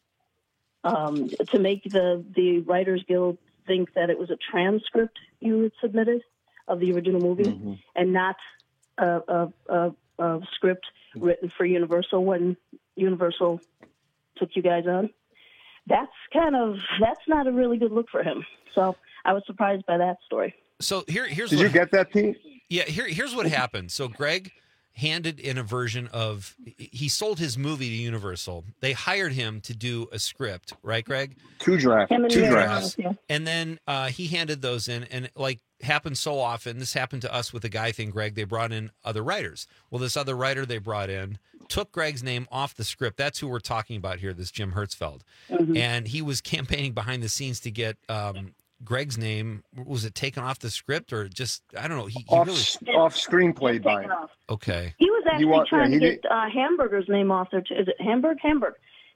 um, to make the the Writers Guild think that it was a transcript you had submitted of the original movie Mm-hmm. and not a, a, a, a script written for Universal when Universal took you guys on. That's kind of that's not a really good look for him. So I was surprised by that story. So here, here's Did what, you get that, Pete? Yeah, here, here's what happened. So Greg handed in a version of he sold his movie to Universal. They hired him to do a script, right, Greg? Two drafts. Him and Two Mary drafts. Ruth, yeah. And then uh, he handed those in, and like happens so often. This happened to us with the Guy thing, Greg. They brought in other writers. Well, this other writer they brought in took Greg's name off the script. That's who we're talking about here. This Jim Hertzfeld, Mhm. and he was campaigning behind the scenes to get um, Greg's name. Was it taken off the script or just I don't know? He, he Off, really off screenplay by Taken off. okay. He was actually wa- trying yeah, to he get uh, Hamburger's name off there too. Is it Hamburg? Hamburg.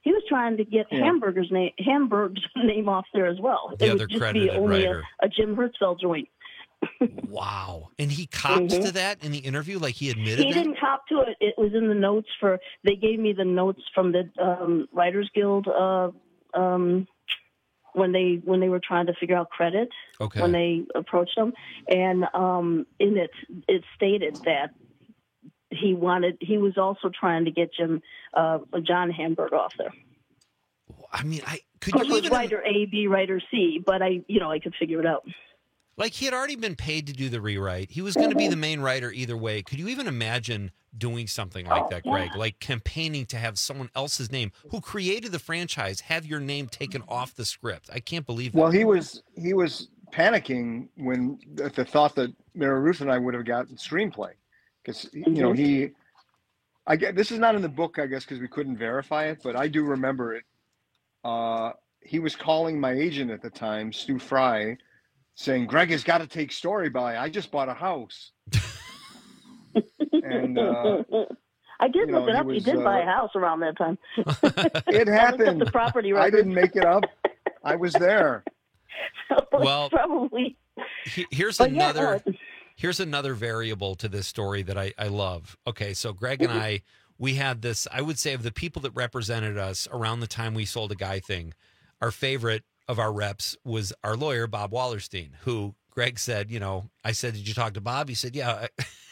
he was trying to get Yeah. Hamburger's name, Hamburg's name off there as well. The it other would just be credited only a, writer. a Jim Hertzfeld joint. Wow. And he copped Mhm. to that in the interview, like he admitted He that? didn't cop to it. It was in the notes for. They gave me the notes from the um, Writers Guild uh, um, when they when they were trying to figure out credit. Okay. When they approached them, and um, in it it stated that he wanted. He was also trying to get Jim uh, John Hamburg off there. I mean, I could Of course, you it was even writer A, B, writer C, but I, you know, I could figure it out. like he had already been paid to do the rewrite. He was going to be the main writer either way. Could you even imagine doing something like Oh, that, yeah. Greg? Like campaigning to have someone else's name who created the franchise have your name taken off the script. I can't believe that. Well, he was he was panicking when at the thought that Mary Ruth and I would have gotten screenplay, because you know Mhm. he. I get this is not in the book, I guess, because we couldn't verify it, but I do remember it. Uh, he was calling my agent at the time, Stu Fry, saying, "Greg has got to take story by. I just bought a house." and uh, I did you look know, it he up. He was, did buy uh, a house around that time. it happened. the property I records. didn't make it up. I was there. Well, probably. He- here's But yeah, another no, here's another variable to this story that I, I love. Okay, so Greg and I, we had this, I would say, of the people that represented us around the time we sold a guy thing, our favorite of our reps was our lawyer, Bob Wallerstein, who Greg said, you know, I said, did you talk to Bob? He said, yeah.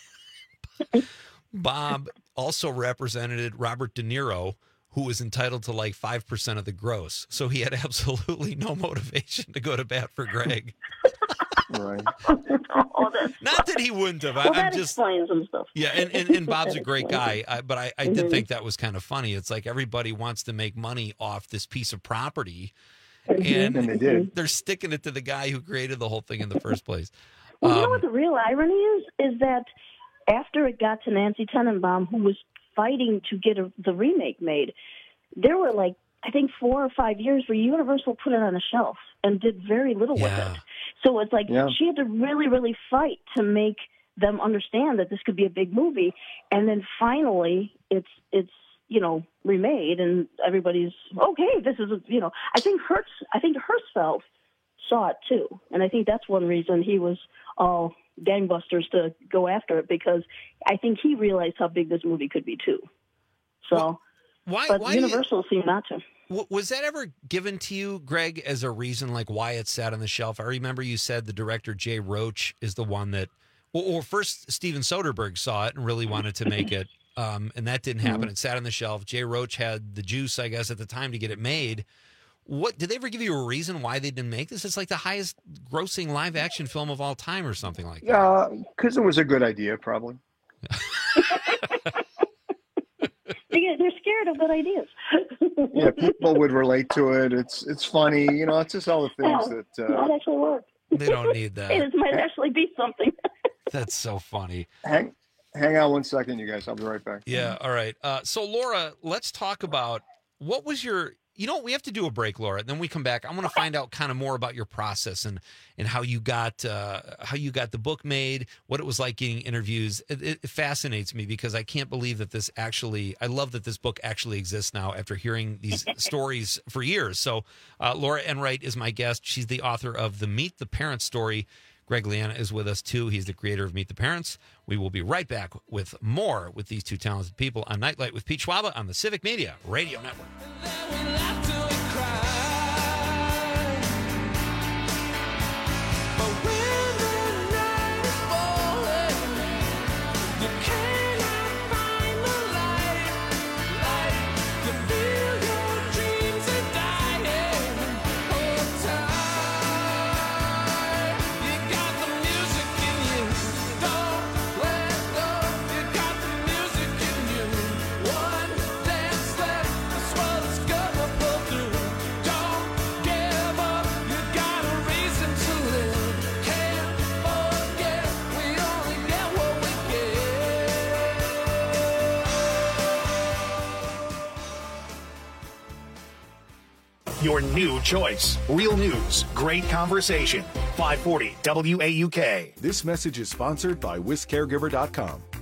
Bob also represented Robert De Niro, who was entitled to like five percent of the gross. So he had absolutely no motivation to go to bat for Greg. Right. Not that he wouldn't have. I, Well, I'm that just explains some stuff. yeah, and, and, and Bob's a great guy, I, but I, I did Mhm. think that was kind of funny. It's like everybody wants to make money off this piece of property, Mhm. and, And they did. they're sticking it to the guy who created the whole thing in the first place. Well, you know Um, what the real irony is? Is that after it got to Nancy Tenenbaum, who was fighting to get a, the remake made, there were like, I think, four or five years where Universal put it on a shelf and did very little with Yeah. it. So it's like Yeah. she had to really, really fight to make them understand that this could be a big movie. And then finally, it's it's you know remade, and everybody's okay. This is a, you know I think Hertz I think Hertzfeld saw it too, and I think that's one reason he was all gangbusters to go after it, because I think he realized how big this movie could be too. So, why? but why do you- Universal seemed not to. W- Was that ever given to you, Greg, as a reason like why it sat on the shelf? I remember you said the director Jay Roach is the one that, well, or first Steven Soderbergh saw it and really wanted to make it, um, and that didn't happen. Mhm. It sat on the shelf. Jay Roach had the juice, I guess, at the time to get it made. What did they ever give you a reason why they didn't make this? It's like the highest grossing live action film of all time, or something like that. Yeah, because it was a good idea, probably. They- They're scared of good ideas. Yeah, people would relate to it. It's it's funny, you know. It's just all the things Yeah, that. might Uh, actually work. They don't need Hey, that. this might actually be something. That's so funny. hang, hang on one second, you guys. I'll be right back. Yeah. All right. Uh, so, Laura, let's talk about what was your. You know, we have to do a break, Laura. Then we come back. I want to find out kind of more about your process and and how you got uh, how you got the book made, what it was like getting interviews. It, it fascinates me because I can't believe that this actually. I love that this book actually exists now after hearing these stories for years. So, uh, Laura Enright is my guest. She's the author of the Meet the Parents story. Greg Liana is with us too. He's the creator of Meet the Parents. We will be right back with more with these two talented people on Nightlight with Pete Schwaba on the Civic Media Radio Network. Your new choice. Real news, great conversation. five forty W A U K. This message is sponsored by Whisk Caregiver dot com.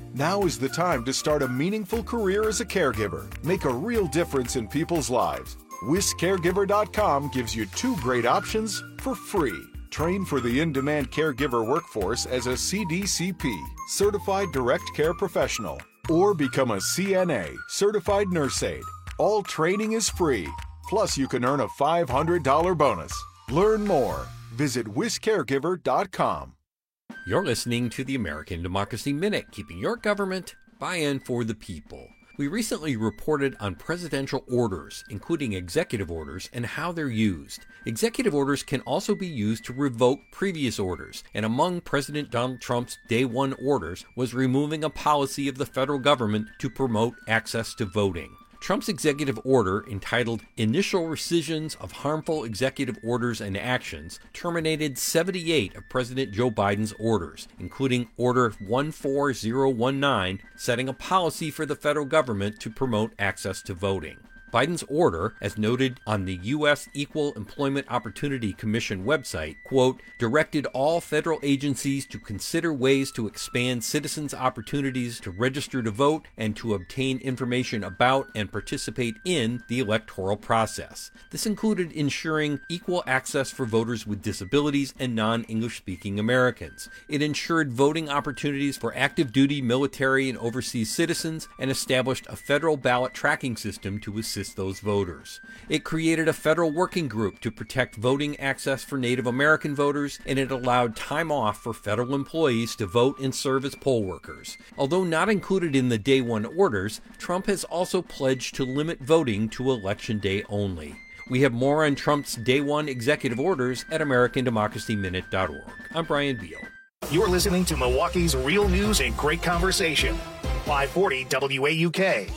Now is the time to start a meaningful career as a caregiver. Make a real difference in people's lives. Whisk Caregiver dot com gives you two great options for free. Train for the in-demand caregiver workforce as a C D C P, Certified Direct Care Professional, or become a C N A, Certified Nurse Aide. All training is free. Plus, you can earn a five hundred dollars bonus. Learn more. Visit Whisk Caregiver dot com. You're listening to the American Democracy Minute, keeping your government by and for the people. We recently reported on presidential orders, including executive orders, and how they're used. Executive orders can also be used to revoke previous orders, and among President Donald Trump's day one orders was removing a policy of the federal government to promote access to voting. Trump's executive order, entitled Initial Rescissions of Harmful Executive Orders and Actions, terminated seventy-eight of President Joe Biden's orders, including Order one four zero one nine, setting a policy for the federal government to promote access to voting. Biden's order, as noted on the U S Equal Employment Opportunity Commission website, quote, directed all federal agencies to consider ways to expand citizens' opportunities to register to vote and to obtain information about and participate in the electoral process. This included ensuring equal access for voters with disabilities and non-English speaking Americans. It ensured voting opportunities for active duty military and overseas citizens and established a federal ballot tracking system to assist those voters. It created a federal working group to protect voting access for Native American voters, and it allowed time off for federal employees to vote and serve as poll workers. Although not included in the day one orders, Trump has also pledged to limit voting to election day only. We have more on Trump's day one executive orders at American Democracy Minute dot org. I'm Brian Beal. You're listening to Milwaukee's real news and great conversation. five forty W A U K.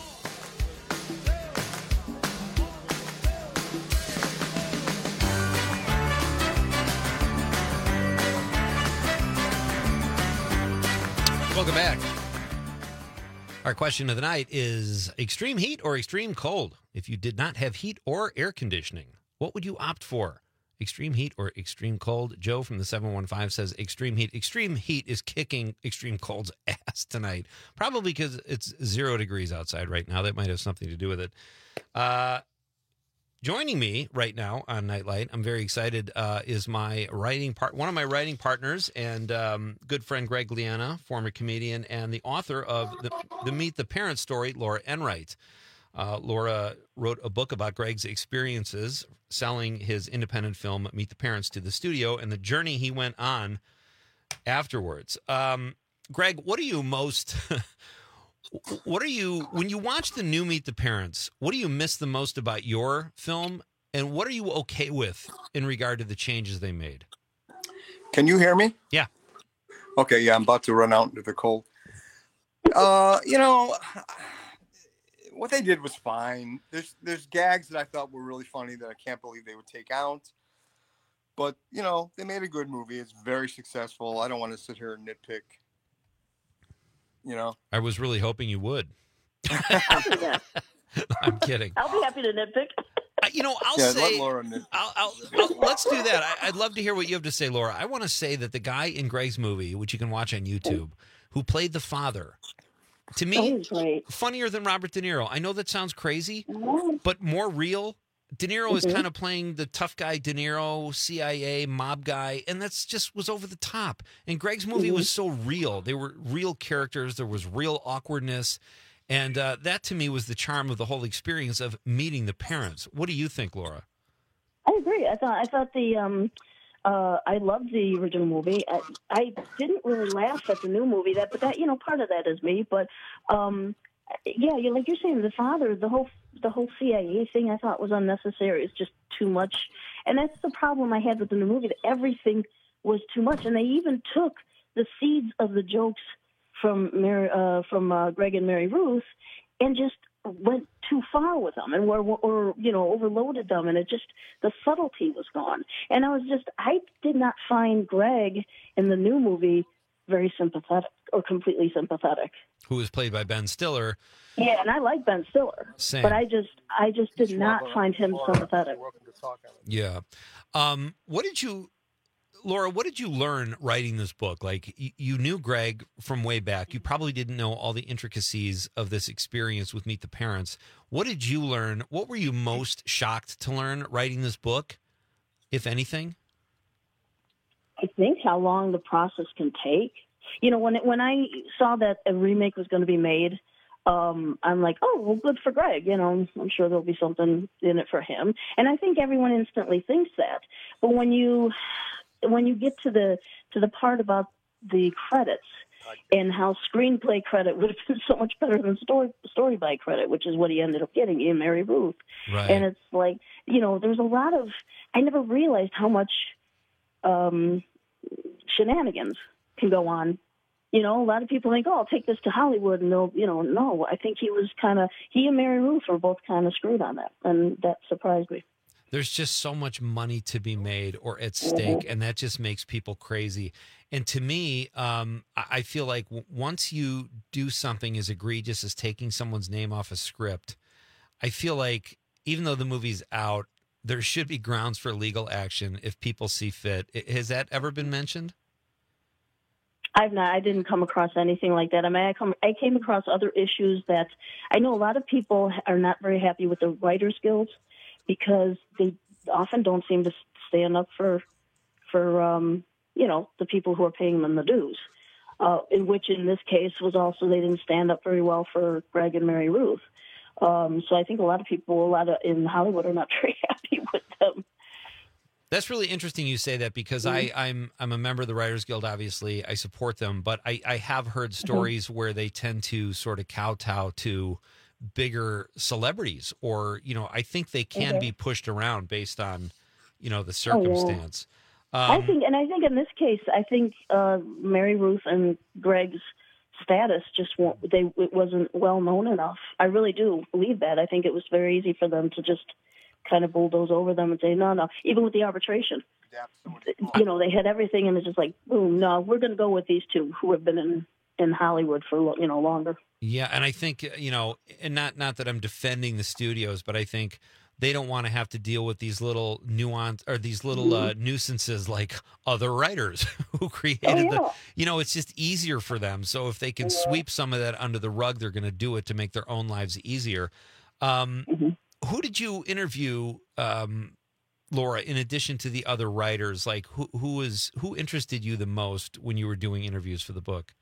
Welcome back. Our question of the night is extreme heat or extreme cold? If you did not have heat or air conditioning, what would you opt for? Extreme heat or extreme cold? Joe from the seven one five says extreme heat. Extreme heat is kicking extreme cold's ass tonight. Probably because it's zero degrees outside right now. That might have something to do with it. Uh, joining me right now on Nightlight, I'm very excited, uh, is my writing part, one of my writing partners and um, good friend Greg Liana, former comedian, and the author of the, the Meet the Parents story, Laura Enright. Uh, Laura wrote a book about Greg's experiences selling his independent film, Meet the Parents, to the studio and the journey he went on afterwards. Um, Greg, what are you most... What are you, when you watch the new Meet the Parents, what do you miss the most about your film? And what are you okay with in regard to the changes they made? Can you hear me? Yeah. Okay, yeah, I'm about to run out into the cold. Uh, you know, what they did was fine. There's there's gags that I thought were really funny that I can't believe they would take out. But, you know, they made a good movie. It's very successful. I don't want to sit here and nitpick. You know, I was really hoping you would. Yeah. I'm kidding. I'll be happy to nitpick. Uh, you know, I'll Yeah, say, let Laura nitpick. I'll, I'll, I'll, let's do that. I, I'd love to hear what you have to say, Laura. I want to say that the guy in Greg's movie, which you can watch on YouTube, who played the father, to me, funnier than Robert De Niro. I know that sounds crazy, but more real. De Niro is Mhm. kind of playing the tough guy De Niro, C I A, mob guy, and that's just was over the top. And Greg's movie Mhm. was so real. They were real characters. There was real awkwardness. And uh, that, to me, was the charm of the whole experience of meeting the parents. What do you think, Laura? I agree. I thought I thought the um, uh, I loved the original movie. I, I didn't really laugh at the new movie. That, but that you know, part of that is me. But um, yeah, you like you're saying, the father, the whole the whole C I A thing, I thought was unnecessary. It's just too much, and that's the problem I had with the new movie. That everything was too much, and they even took the seeds of the jokes from Mary, uh, from uh, Greg and Mary Ruth, and just went too far with them, and were, or you know, overloaded them, and it just the subtlety was gone. And I was just, I did not find Greg in the new movie very sympathetic or completely sympathetic. Who was played by Ben Stiller. Yeah, and I like Ben Stiller, Same. but I just, I just did not find him sympathetic. Yeah. Um, what did you, Laura, what did you learn writing this book? Like, you, you knew Greg from way back. You probably didn't know all the intricacies of this experience with Meet the Parents. What did you learn? What were you most shocked to learn writing this book, if anything? I think how long the process can take. You know, when it, when I saw that a remake was going to be made, um, I'm like, oh, well, good for Greg. You know, I'm sure there'll be something in it for him. And I think everyone instantly thinks that. But when you when you get to the to the part about the credits and how screenplay credit would have been so much better than story story by credit, which is what he ended up getting in Mary Ruth. Right. And it's like, you know, there's a lot of, I never realized how much um, shenanigans can go on. You know, a lot of people think, oh, I'll take this to Hollywood, and they'll, you know, no, I think he was kind of, he and Mary Ruth were both kind of screwed on that, and that surprised me. There's just so much money to be made or at stake, mm-hmm. and that just makes people crazy. And to me, um, I I feel like w- once you do something as egregious as taking someone's name off a script, I feel like even though the movie's out, there should be grounds for legal action if people see fit. I- has that ever been mentioned? I've not. I didn't come across anything like that. I mean, I come. I came across other issues that I know a lot of people are not very happy with the Writers Guild because they often don't seem to stand up for, for um, you know, the people who are paying them the dues. Uh, in which, in this case, was also they didn't stand up very well for Greg and Mary Ruth. Um, so I think a lot of people, a lot of in Hollywood, are not very happy with them. That's really interesting you say that because mm-hmm. I, I'm I'm a member of the Writers Guild, obviously. I support them, but I, I have heard stories mm-hmm. where they tend to sort of kowtow to bigger celebrities, or, you know, I think they can mm-hmm. be pushed around based on, you know, the circumstance. Oh, yeah. um, I think, and I think in this case, I think uh, Mary Ruth and Greg's status just won't, they it wasn't well known enough. I really do believe that. I think it was very easy for them to just kind of bulldoze over them and say, no, no, even with the arbitration, you know, they had everything and it's just like, boom, no, we're going to go with these two who have been in, in Hollywood for, you know, longer. Yeah. And I think, you know, and not, not that I'm defending the studios, but I think they don't want to have to deal with these little nuance or these little mm-hmm. uh, nuisances like other writers who created oh, yeah. the, you know, it's just easier for them. So if they can yeah. sweep some of that under the rug, they're going to do it to make their own lives easier. Um, mm-hmm. Who did you interview, um, Laura, in addition to the other writers? Like, who who is who interested you the most when you were doing interviews for the book?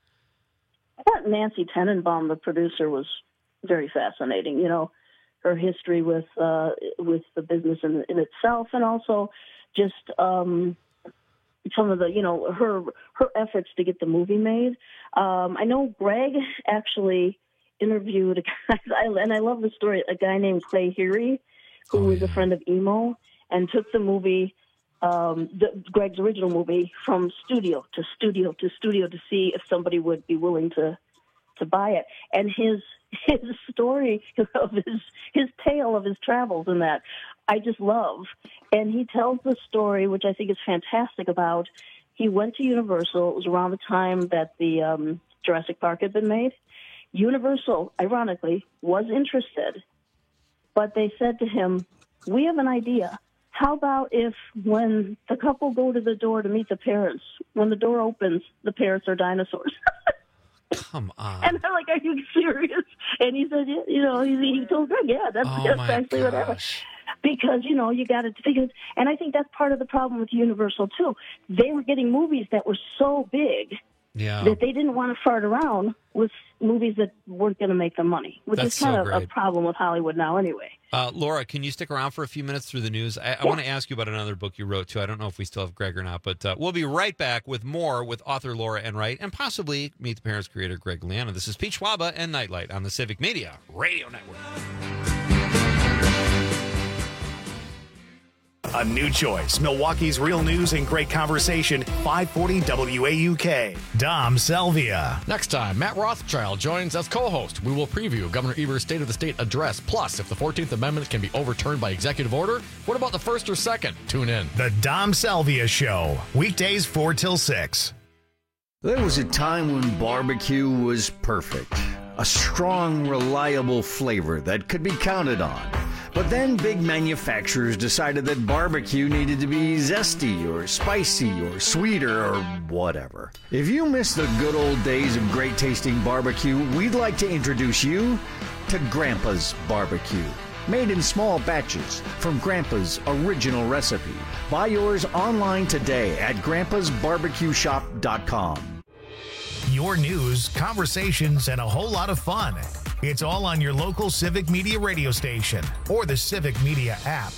I thought Nancy Tenenbaum, the producer, was very fascinating. You know, her history with uh, with the business in, in itself, and also just um, some of the, you know, her her efforts to get the movie made. Um, I know Greg actually interviewed a guy, and I love the story, a guy named Clay Heery, who oh, was yeah. a friend of Emo, and took the movie, um, the, Greg's original movie, from studio to studio to studio to see if somebody would be willing to to buy it. And his his story of his his tale of his travels and that I just love. And he tells the story, which I think is fantastic, about he went to Universal. It was around the time that the um, Jurassic Park had been made. Universal, ironically, was interested, but they said to him, we have an idea. How about if when the couple go to the door to meet the parents, when the door opens, the parents are dinosaurs? Come on. And they're like, are you serious? And he said, yeah, you know, he, he told Greg, yeah, that's, oh that's actually what happened. Because, you know, you got to figure, and I think that's part of the problem with Universal, too. They were getting movies that were so big yeah. that they didn't want to fart around with movies that weren't going to make them money, which That's is kind so of great. a problem with Hollywood now anyway. Uh, Laura, can you stick around for a few minutes through the news? I, I Yeah. want to ask you about another book you wrote, too. I don't know if we still have Greg or not, but uh, we'll be right back with more with author Laura Enright and possibly Meet the Parents creator Greg Liana. This is Pete Schwaba and Nightlight on the Civic Media Radio Network. A new choice. Milwaukee's real news and great conversation. five forty W A U K. Dom Salvia. Next time, Matt Rothschild joins as co-host. We will preview Governor Evers' State of the State address. Plus, if the fourteenth Amendment can be overturned by executive order, what about the first or second? Tune in. The Dom Salvia Show. Weekdays four till six. There was a time when barbecue was perfect. A strong, reliable flavor that could be counted on. But then big manufacturers decided that barbecue needed to be zesty or spicy or sweeter or whatever. If you miss the good old days of great tasting barbecue, we'd like to introduce you to Grandpa's Barbecue. Made in small batches from Grandpa's original recipe. Buy yours online today at grandpas barbecue shop dot com. Your news, conversations, and a whole lot of fun. It's all on your local Civic Media radio station or the Civic Media app.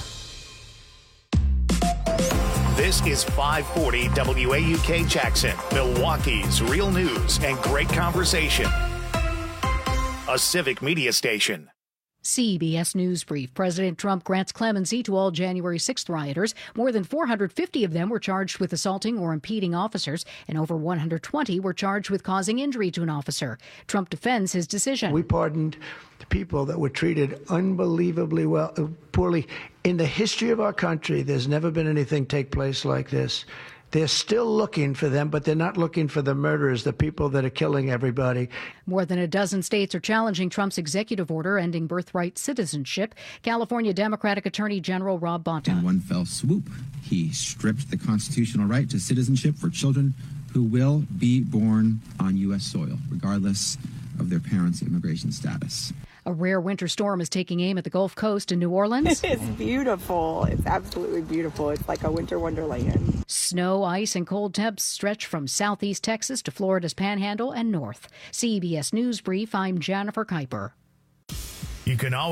This is five forty W A U K Jackson, Milwaukee's real news and great conversation. A Civic Media station. C B S News Brief. President Trump grants clemency to all January sixth rioters. More than four hundred fifty of them were charged with assaulting or impeding officers, and over one hundred twenty were charged with causing injury to an officer. Trump defends his decision. We pardoned the people that were treated unbelievably well, poorly. In the history of our country, there's never been anything take place like this. They're still looking for them, but they're not looking for the murderers, the people that are killing everybody. More than a dozen states are challenging Trump's executive order ending birthright citizenship. California Democratic Attorney General Rob Bonta. In one fell swoop, he stripped the constitutional right to citizenship for children who will be born on U S soil, regardless of their parents' immigration status. A rare winter storm is taking aim at the Gulf Coast in New Orleans. It's beautiful. It's absolutely beautiful. It's like a winter wonderland. Snow, ice, and cold temps stretch from southeast Texas to Florida's Panhandle and north. C B S News Brief, I'm Jennifer Kuiper. You can always